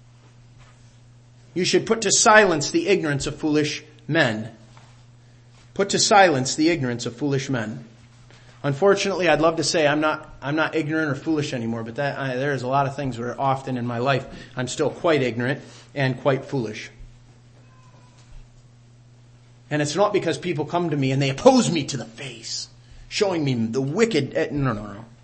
Speaker 1: You should put to silence the ignorance of foolish men. Put to silence the ignorance of foolish men. Unfortunately, I'd love to say I'm not, I'm not ignorant or foolish anymore, but that, I, there's a lot of things where often in my life I'm still quite ignorant and quite foolish. And it's not because people come to me and they oppose me to the face, showing me the wicked, no, no, no.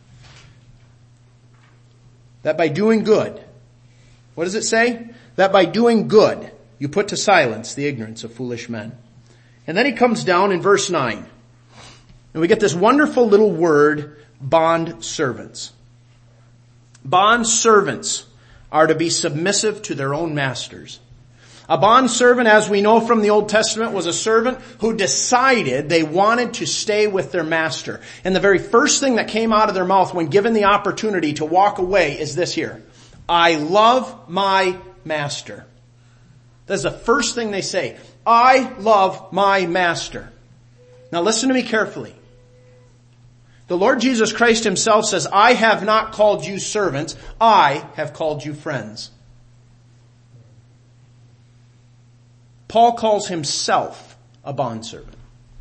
Speaker 1: That by doing good, what does it say? That by doing good, you put to silence the ignorance of foolish men. And then he comes down in verse nine. And we get this wonderful little word, bond servants. Bond servants are to be submissive to their own masters. A bond servant, as we know from the Old Testament, was a servant who decided they wanted to stay with their master. And the very first thing that came out of their mouth when given the opportunity to walk away is this here. I love my master. That's the first thing they say. I love my master. Now listen to me carefully. The Lord Jesus Christ himself says, I have not called you servants, I have called you friends. Paul calls himself a bondservant.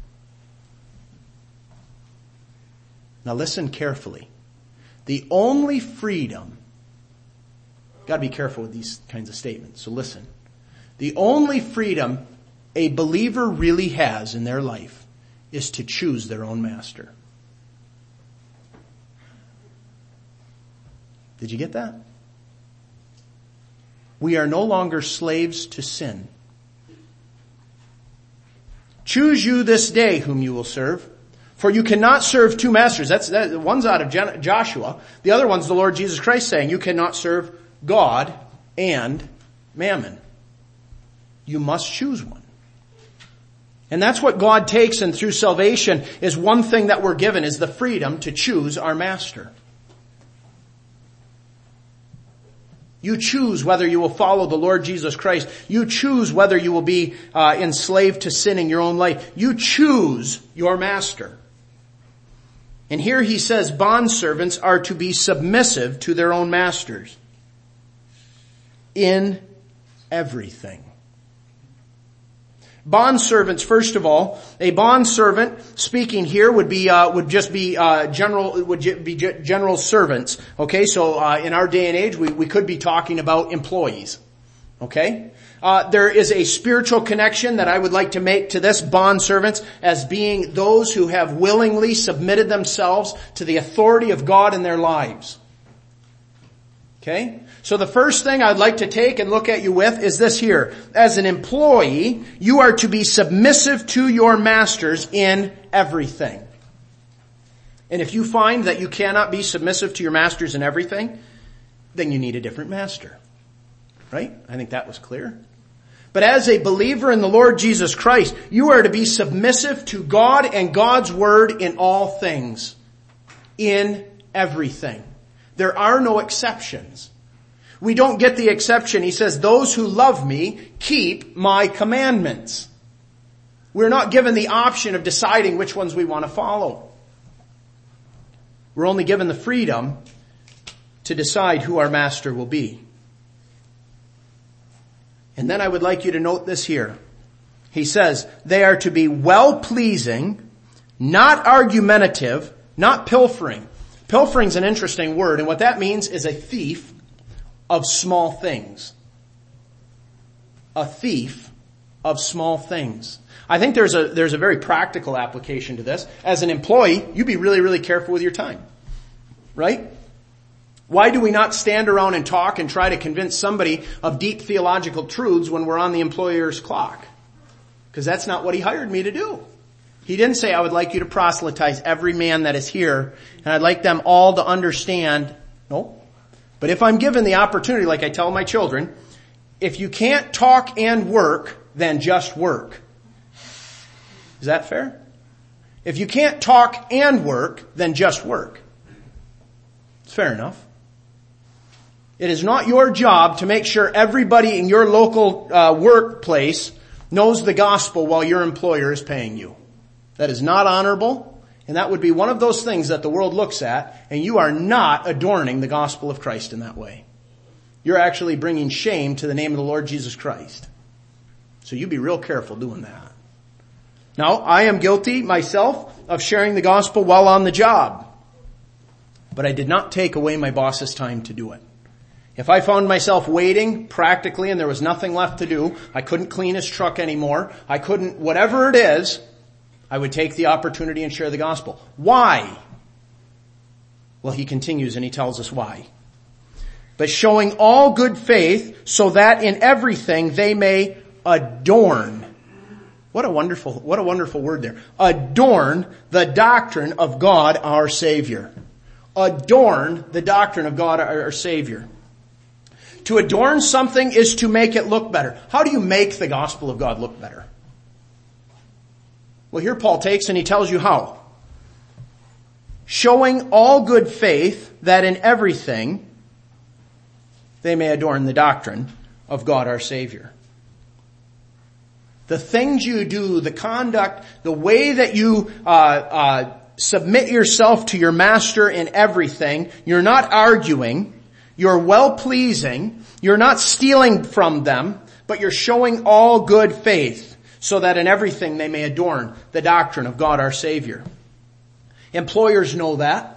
Speaker 1: Now listen carefully. The only freedom, got to be careful with these kinds of statements, so listen. The only freedom a believer really has in their life is to choose their own master. Did you get that? We are no longer slaves to sin. Choose you this day whom you will serve, for you cannot serve two masters. That's, that, one's out of Joshua. The other one's the Lord Jesus Christ saying you cannot serve God and mammon. You must choose one. And that's what God takes, and through salvation is one thing that we're given is the freedom to choose our master. You choose whether you will follow the Lord Jesus Christ. You choose whether you will be uh, enslaved to sin in your own life. You choose your master. And here he says bondservants are to be submissive to their own masters in everything. Bondservants, first of all, a bondservant speaking here would be uh, would just be uh, general would be general servants. Okay, so uh, in our day and age, we we could be talking about employees. Okay, uh, there is a spiritual connection that I would like to make to this bondservants as being those who have willingly submitted themselves to the authority of God in their lives. Okay? So the first thing I'd like to take and look at you with is this here. As an employee, you are to be submissive to your masters in everything. And if you find that you cannot be submissive to your masters in everything, then you need a different master. Right? I think that was clear. But as a believer in the Lord Jesus Christ, you are to be submissive to God and God's word in all things. In everything. There are no exceptions. We don't get the exception. He says, those who love me keep my commandments. We're not given the option of deciding which ones we want to follow. We're only given the freedom to decide who our master will be. And then I would like you to note this here. He says, they are to be well-pleasing, not argumentative, not pilfering. Pilfering's an interesting word, and what that means is a thief of small things. A thief of small things. I think there's a, there's a very practical application to this. As an employee, you be really, really careful with your time. Right? Why do we not stand around and talk and try to convince somebody of deep theological truths when we're on the employer's clock? Because that's not what he hired me to do. He didn't say, I would like you to proselytize every man that is here, and I'd like them all to understand. No. But if I'm given the opportunity, like I tell my children, if you can't talk and work, then just work. Is that fair? If you can't talk and work, then just work. It's fair enough. It is not your job to make sure everybody in your local uh, workplace knows the gospel while your employer is paying you. That is not honorable. And that would be one of those things that the world looks at, and you are not adorning the gospel of Christ in that way. You're actually bringing shame to the name of the Lord Jesus Christ. So you be real careful doing that. Now, I am guilty myself of sharing the gospel while on the job. But I did not take away my boss's time to do it. If I found myself waiting practically and there was nothing left to do, I couldn't clean his truck anymore, I couldn't, whatever it is, I would take the opportunity and share the gospel. Why? Well, he continues and he tells us why. But showing all good faith so that in everything they may adorn. What a wonderful, what a wonderful word there. Adorn the doctrine of God our Savior. Adorn the doctrine of God our, our Savior. To adorn something is to make it look better. How do you make the gospel of God look better? Well, here Paul takes and he tells you how. Showing all good faith that in everything they may adorn the doctrine of God our Savior. The things you do, the conduct, the way that you uh, uh, submit yourself to your master in everything, you're not arguing, you're well-pleasing, you're not stealing from them, but you're showing all good faith so that in everything they may adorn the doctrine of God our Savior. Employers know that.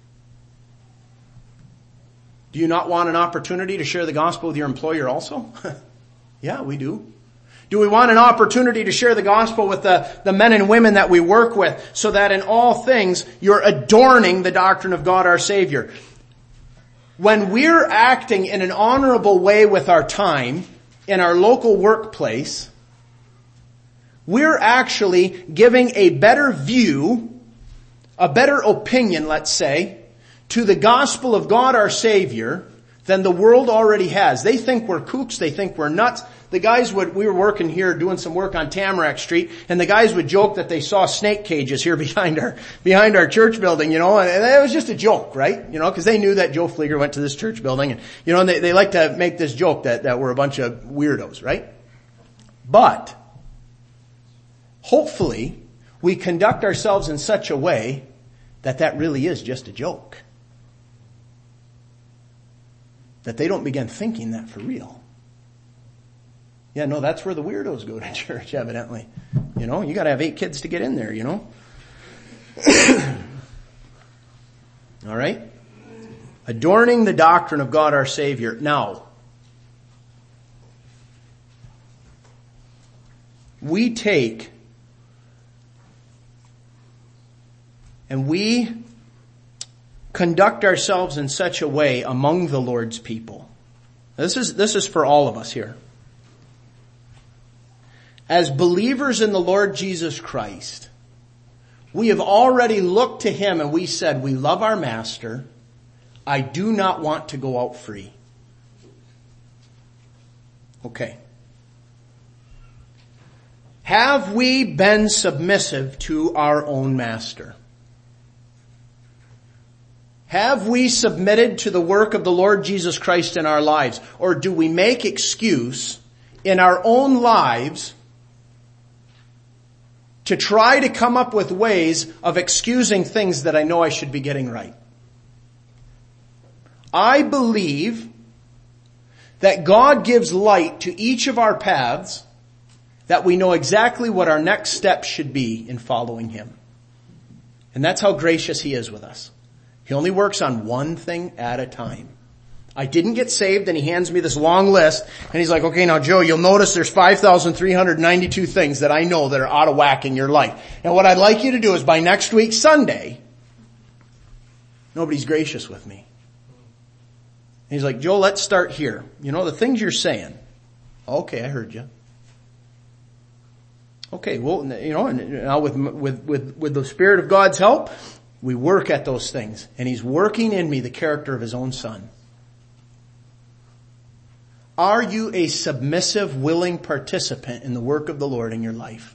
Speaker 1: Do you not want an opportunity to share the gospel with your employer also? Yeah, we do. Do we want an opportunity to share the gospel with the, the men and women that we work with so that in all things you're adorning the doctrine of God our Savior? When we're acting in an honorable way with our time in our local workplace, we're actually giving a better view, a better opinion, let's say, to the gospel of God our Savior than the world already has. They think we're kooks, they think we're nuts. The guys would, we were working here doing some work on Tamarack Street, and the guys would joke that they saw snake cages here behind our, behind our church building, you know, and it was just a joke, right? You know, cause they knew that Joe Flieger went to this church building, and, you know, and they, they like to make this joke that, that we're a bunch of weirdos, right? But, hopefully, we conduct ourselves in such a way that that really is just a joke. That they don't begin thinking that for real. Yeah, no, that's where the weirdos go to church, evidently. You know, you gotta have eight kids to get in there, you know. All right? Adorning the doctrine of God our Savior. Now, we take and we conduct ourselves in such a way among the Lord's people. This is, this is for all of us here. As believers in the Lord Jesus Christ, we have already looked to Him and we said, we love our Master. I do not want to go out free. Okay. Have we been submissive to our own Master? Have we submitted to the work of the Lord Jesus Christ in our lives? Or do we make excuse in our own lives to try to come up with ways of excusing things that I know I should be getting right? I believe that God gives light to each of our paths, that we know exactly what our next step should be in following Him. And that's how gracious He is with us. He only works on one thing at a time. I didn't get saved and He hands me this long list and He's like, okay, now Joe, you'll notice there's five thousand three hundred ninety-two things that I know that are out of whack in your life. And what I'd like you to do is by next week Sunday, nobody's gracious with me. And He's like, Joe, let's start here. You know, the things you're saying. Okay, I heard you. Okay, well, you know, and now with, with, with, with the Spirit of God's help, we work at those things. And He's working in me the character of His own Son. Are you a submissive, willing participant in the work of the Lord in your life?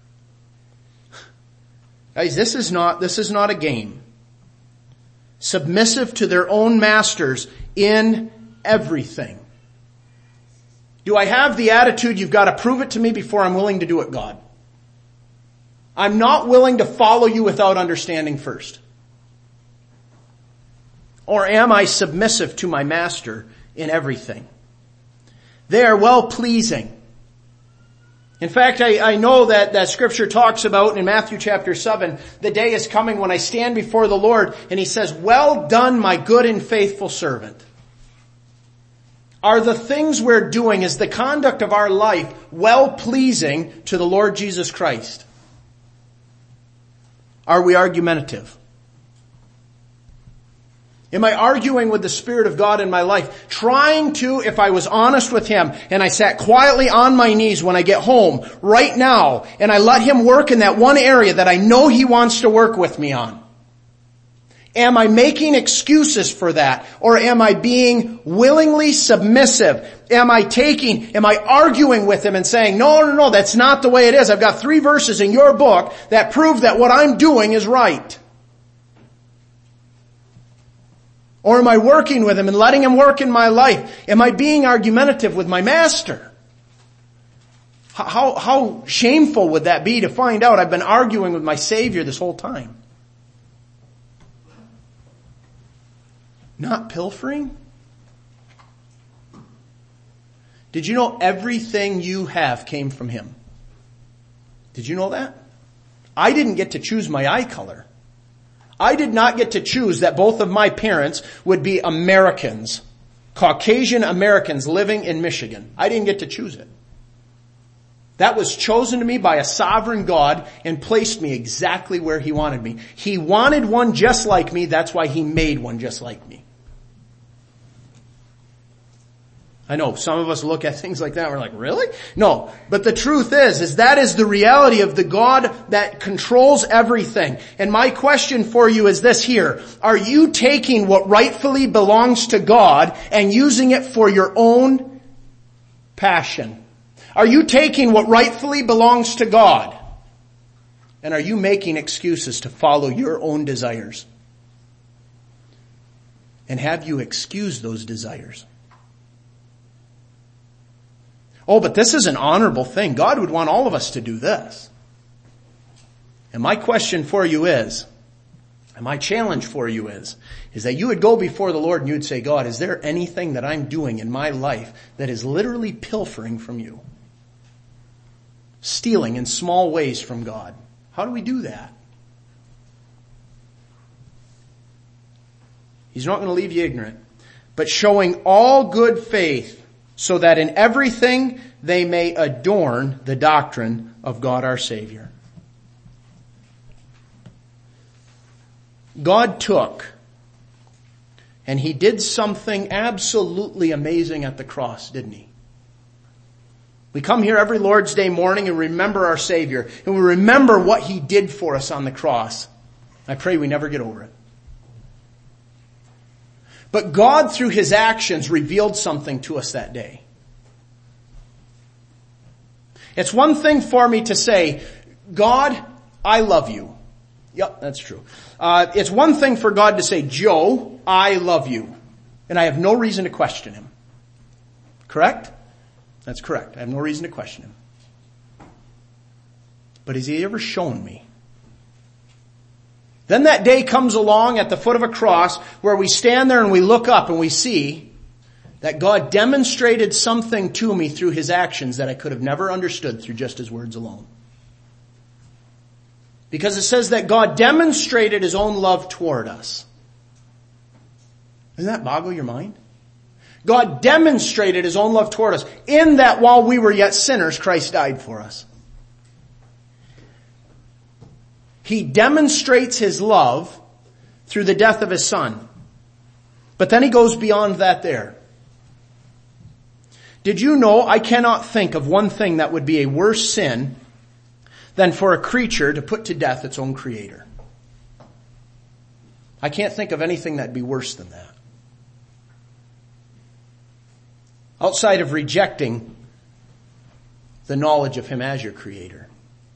Speaker 1: Guys, this is not, this is not a game. Submissive to their own masters in everything. Do I have the attitude, you've got to prove it to me before I'm willing to do it, God? I'm not willing to follow you without understanding first. Or am I submissive to my master in everything? They are well pleasing. In fact, I, I know that, that scripture talks about in Matthew chapter seven, the day is coming when I stand before the Lord and he says, well done, my good and faithful servant. Are the things we're doing, is the conduct of our life well-pleasing to the Lord Jesus Christ? Are we argumentative? Am I arguing with the Spirit of God in my life? Trying to, if I was honest with Him and I sat quietly on my knees when I get home right now and I let Him work in that one area that I know He wants to work with me on. Am I making excuses for that? Or am I being willingly submissive? Am I taking, am I arguing with Him and saying, no, no, no, that's not the way it is. I've got three verses in your book that prove that what I'm doing is right. Or am I working with Him and letting Him work in my life? Am I being argumentative with my master? How, how shameful would that be to find out I've been arguing with my Savior this whole time? Not pilfering? Did you know everything you have came from Him? Did you know that? I didn't get to choose my eye color. I did not get to choose that both of my parents would be Americans, Caucasian Americans living in Michigan. I didn't get to choose it. That was chosen to me by a sovereign God and placed me exactly where He wanted me. He wanted one just like me, that's why He made one just like me. I know some of us look at things like that and we're like, really? No. But the truth is, is that is the reality of the God that controls everything. And my question for you is this here. Are you taking what rightfully belongs to God and using it for your own passion? Are you taking what rightfully belongs to God? And are you making excuses to follow your own desires? And have you excused those desires? Oh, but this is an honorable thing. God would want all of us to do this. And my question for you is, and my challenge for you is, is that you would go before the Lord and you'd say, God, is there anything that I'm doing in my life that is literally pilfering from you? Stealing in small ways from God. How do we do that? He's not going to leave you ignorant, but showing all good faith, so that in everything they may adorn the doctrine of God our Savior. God took and He did something absolutely amazing at the cross, didn't He? We come here every Lord's Day morning and remember our Savior, and we remember what He did for us on the cross. I pray we never get over it. But God, through His actions, revealed something to us that day. It's one thing for me to say, God, I love you. Yep, that's true. Uh, it's one thing for God to say, Joe, I love you. And I have no reason to question Him. Correct? That's correct. I have no reason to question Him. But has He ever shown me? Then that day comes along at the foot of a cross where we stand there and we look up and we see that God demonstrated something to me through His actions that I could have never understood through just His words alone. Because it says that God demonstrated His own love toward us. Doesn't that boggle your mind? God demonstrated His own love toward us in that while we were yet sinners, Christ died for us. He demonstrates His love through the death of His Son. But then He goes beyond that there. Did you know I cannot think of one thing that would be a worse sin than for a creature to put to death its own creator? I can't think of anything that'd be worse than that. Outside of rejecting the knowledge of Him as your creator.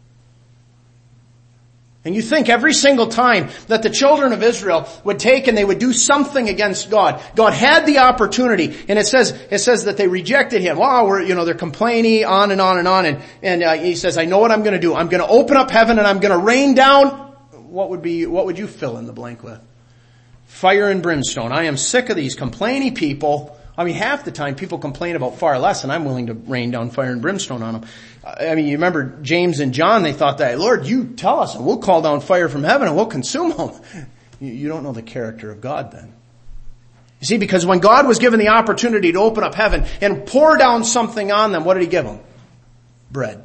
Speaker 1: And you think every single time that the children of Israel would take and they would do something against God, God had the opportunity, and it says, it says that they rejected Him. Wow, we're, you know, they're complaining on and on and on, and, and uh, He says, I know what I'm going to do. I'm going to open up heaven and I'm going to rain down, what would be, what would you fill in the blank with? Fire and brimstone. I am sick of these complaining people. I mean, half the time people complain about far less, and I'm willing to rain down fire and brimstone on them. I mean, you remember James and John, they thought that, Lord, you tell us and we'll call down fire from heaven and we'll consume them. You don't know the character of God then. You see, because when God was given the opportunity to open up heaven and pour down something on them, what did he give them? Bread.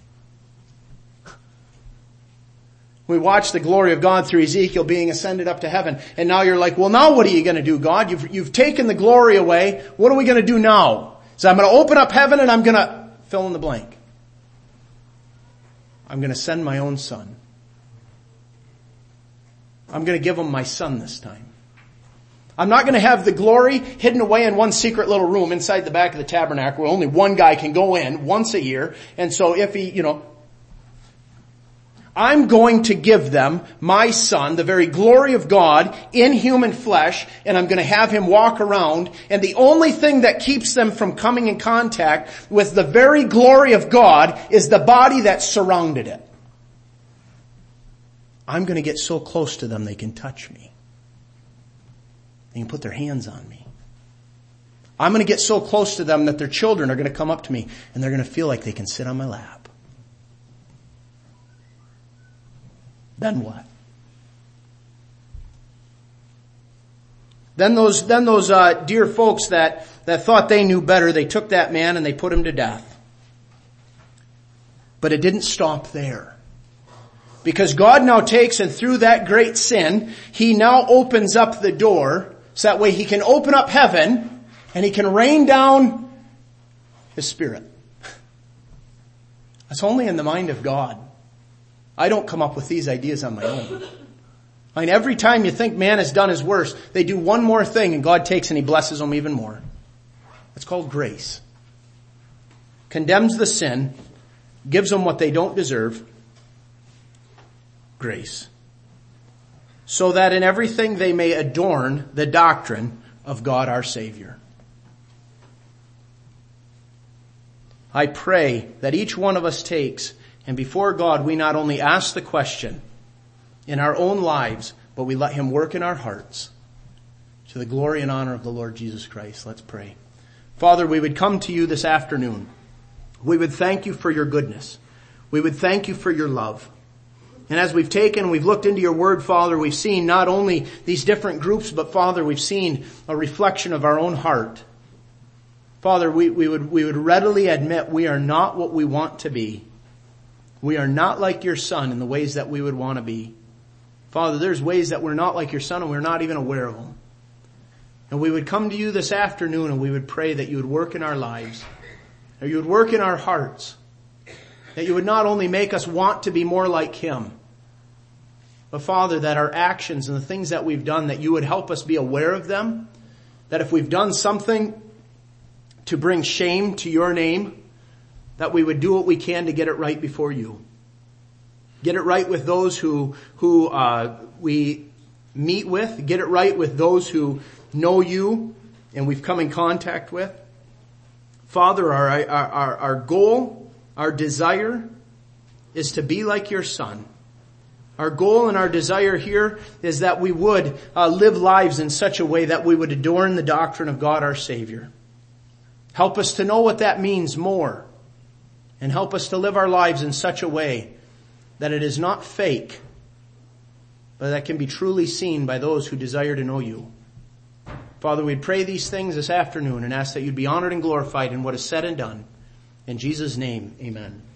Speaker 1: We watch the glory of God through Ezekiel being ascended up to heaven. And now you're like, well, now what are you going to do, God? You've, you've taken the glory away. What are we going to do now? So I'm going to open up heaven and I'm going to fill in the blank. I'm going to send my own son. I'm going to give him my son this time. I'm not going to have the glory hidden away in one secret little room inside the back of the tabernacle where only one guy can go in once a year. And so if he, you know, I'm going to give them my son, the very glory of God in human flesh, and I'm going to have him walk around, and the only thing that keeps them from coming in contact with the very glory of God is the body that surrounded it. I'm going to get so close to them they can touch me. They can put their hands on me. I'm going to get so close to them that their children are going to come up to me and they're going to feel like they can sit on my lap. Then what? Then those, then those, uh, dear folks that, that thought they knew better, they took that man and they put him to death. But it didn't stop there. Because God now takes and through that great sin, He now opens up the door so that way He can open up heaven and He can rain down His Spirit. That's only in the mind of God. I don't come up with these ideas on my own. I mean, every time you think man has done his worst, they do one more thing and God takes and He blesses them even more. It's called grace. Condemns the sin, gives them what they don't deserve. Grace. So that in everything they may adorn the doctrine of God our Savior. I pray that each one of us takes, and before God we not only ask the question in our own lives, but we let Him work in our hearts to the glory and honor of the Lord Jesus Christ. Let's pray. Father, we would come to You this afternoon. We would thank You for Your goodness. We would thank You for Your love. And as we've taken, we've looked into Your word, Father, we've seen not only these different groups, but Father, we've seen a reflection of our own heart. Father, we, we would, we would readily admit we are not what we want to be. We are not like Your Son in the ways that we would want to be. Father, there's ways that we're not like Your Son and we're not even aware of them. And we would come to You this afternoon and we would pray that You would work in our lives, or You would work in our hearts, that You would not only make us want to be more like Him, but Father, that our actions and the things that we've done, that You would help us be aware of them, that if we've done something to bring shame to Your name, that we would do what we can to get it right before You. Get it right with those who, who, uh, we meet with. Get it right with those who know You and we've come in contact with. Father, our, our, our, our goal, our desire is to be like Your Son. Our goal and our desire here is that we would uh, live lives in such a way that we would adorn the doctrine of God our Savior. Help us to know what that means more. And help us to live our lives in such a way that it is not fake, but that can be truly seen by those who desire to know You. Father, we pray these things this afternoon and ask that You'd be honored and glorified in what is said and done. In Jesus' name, amen.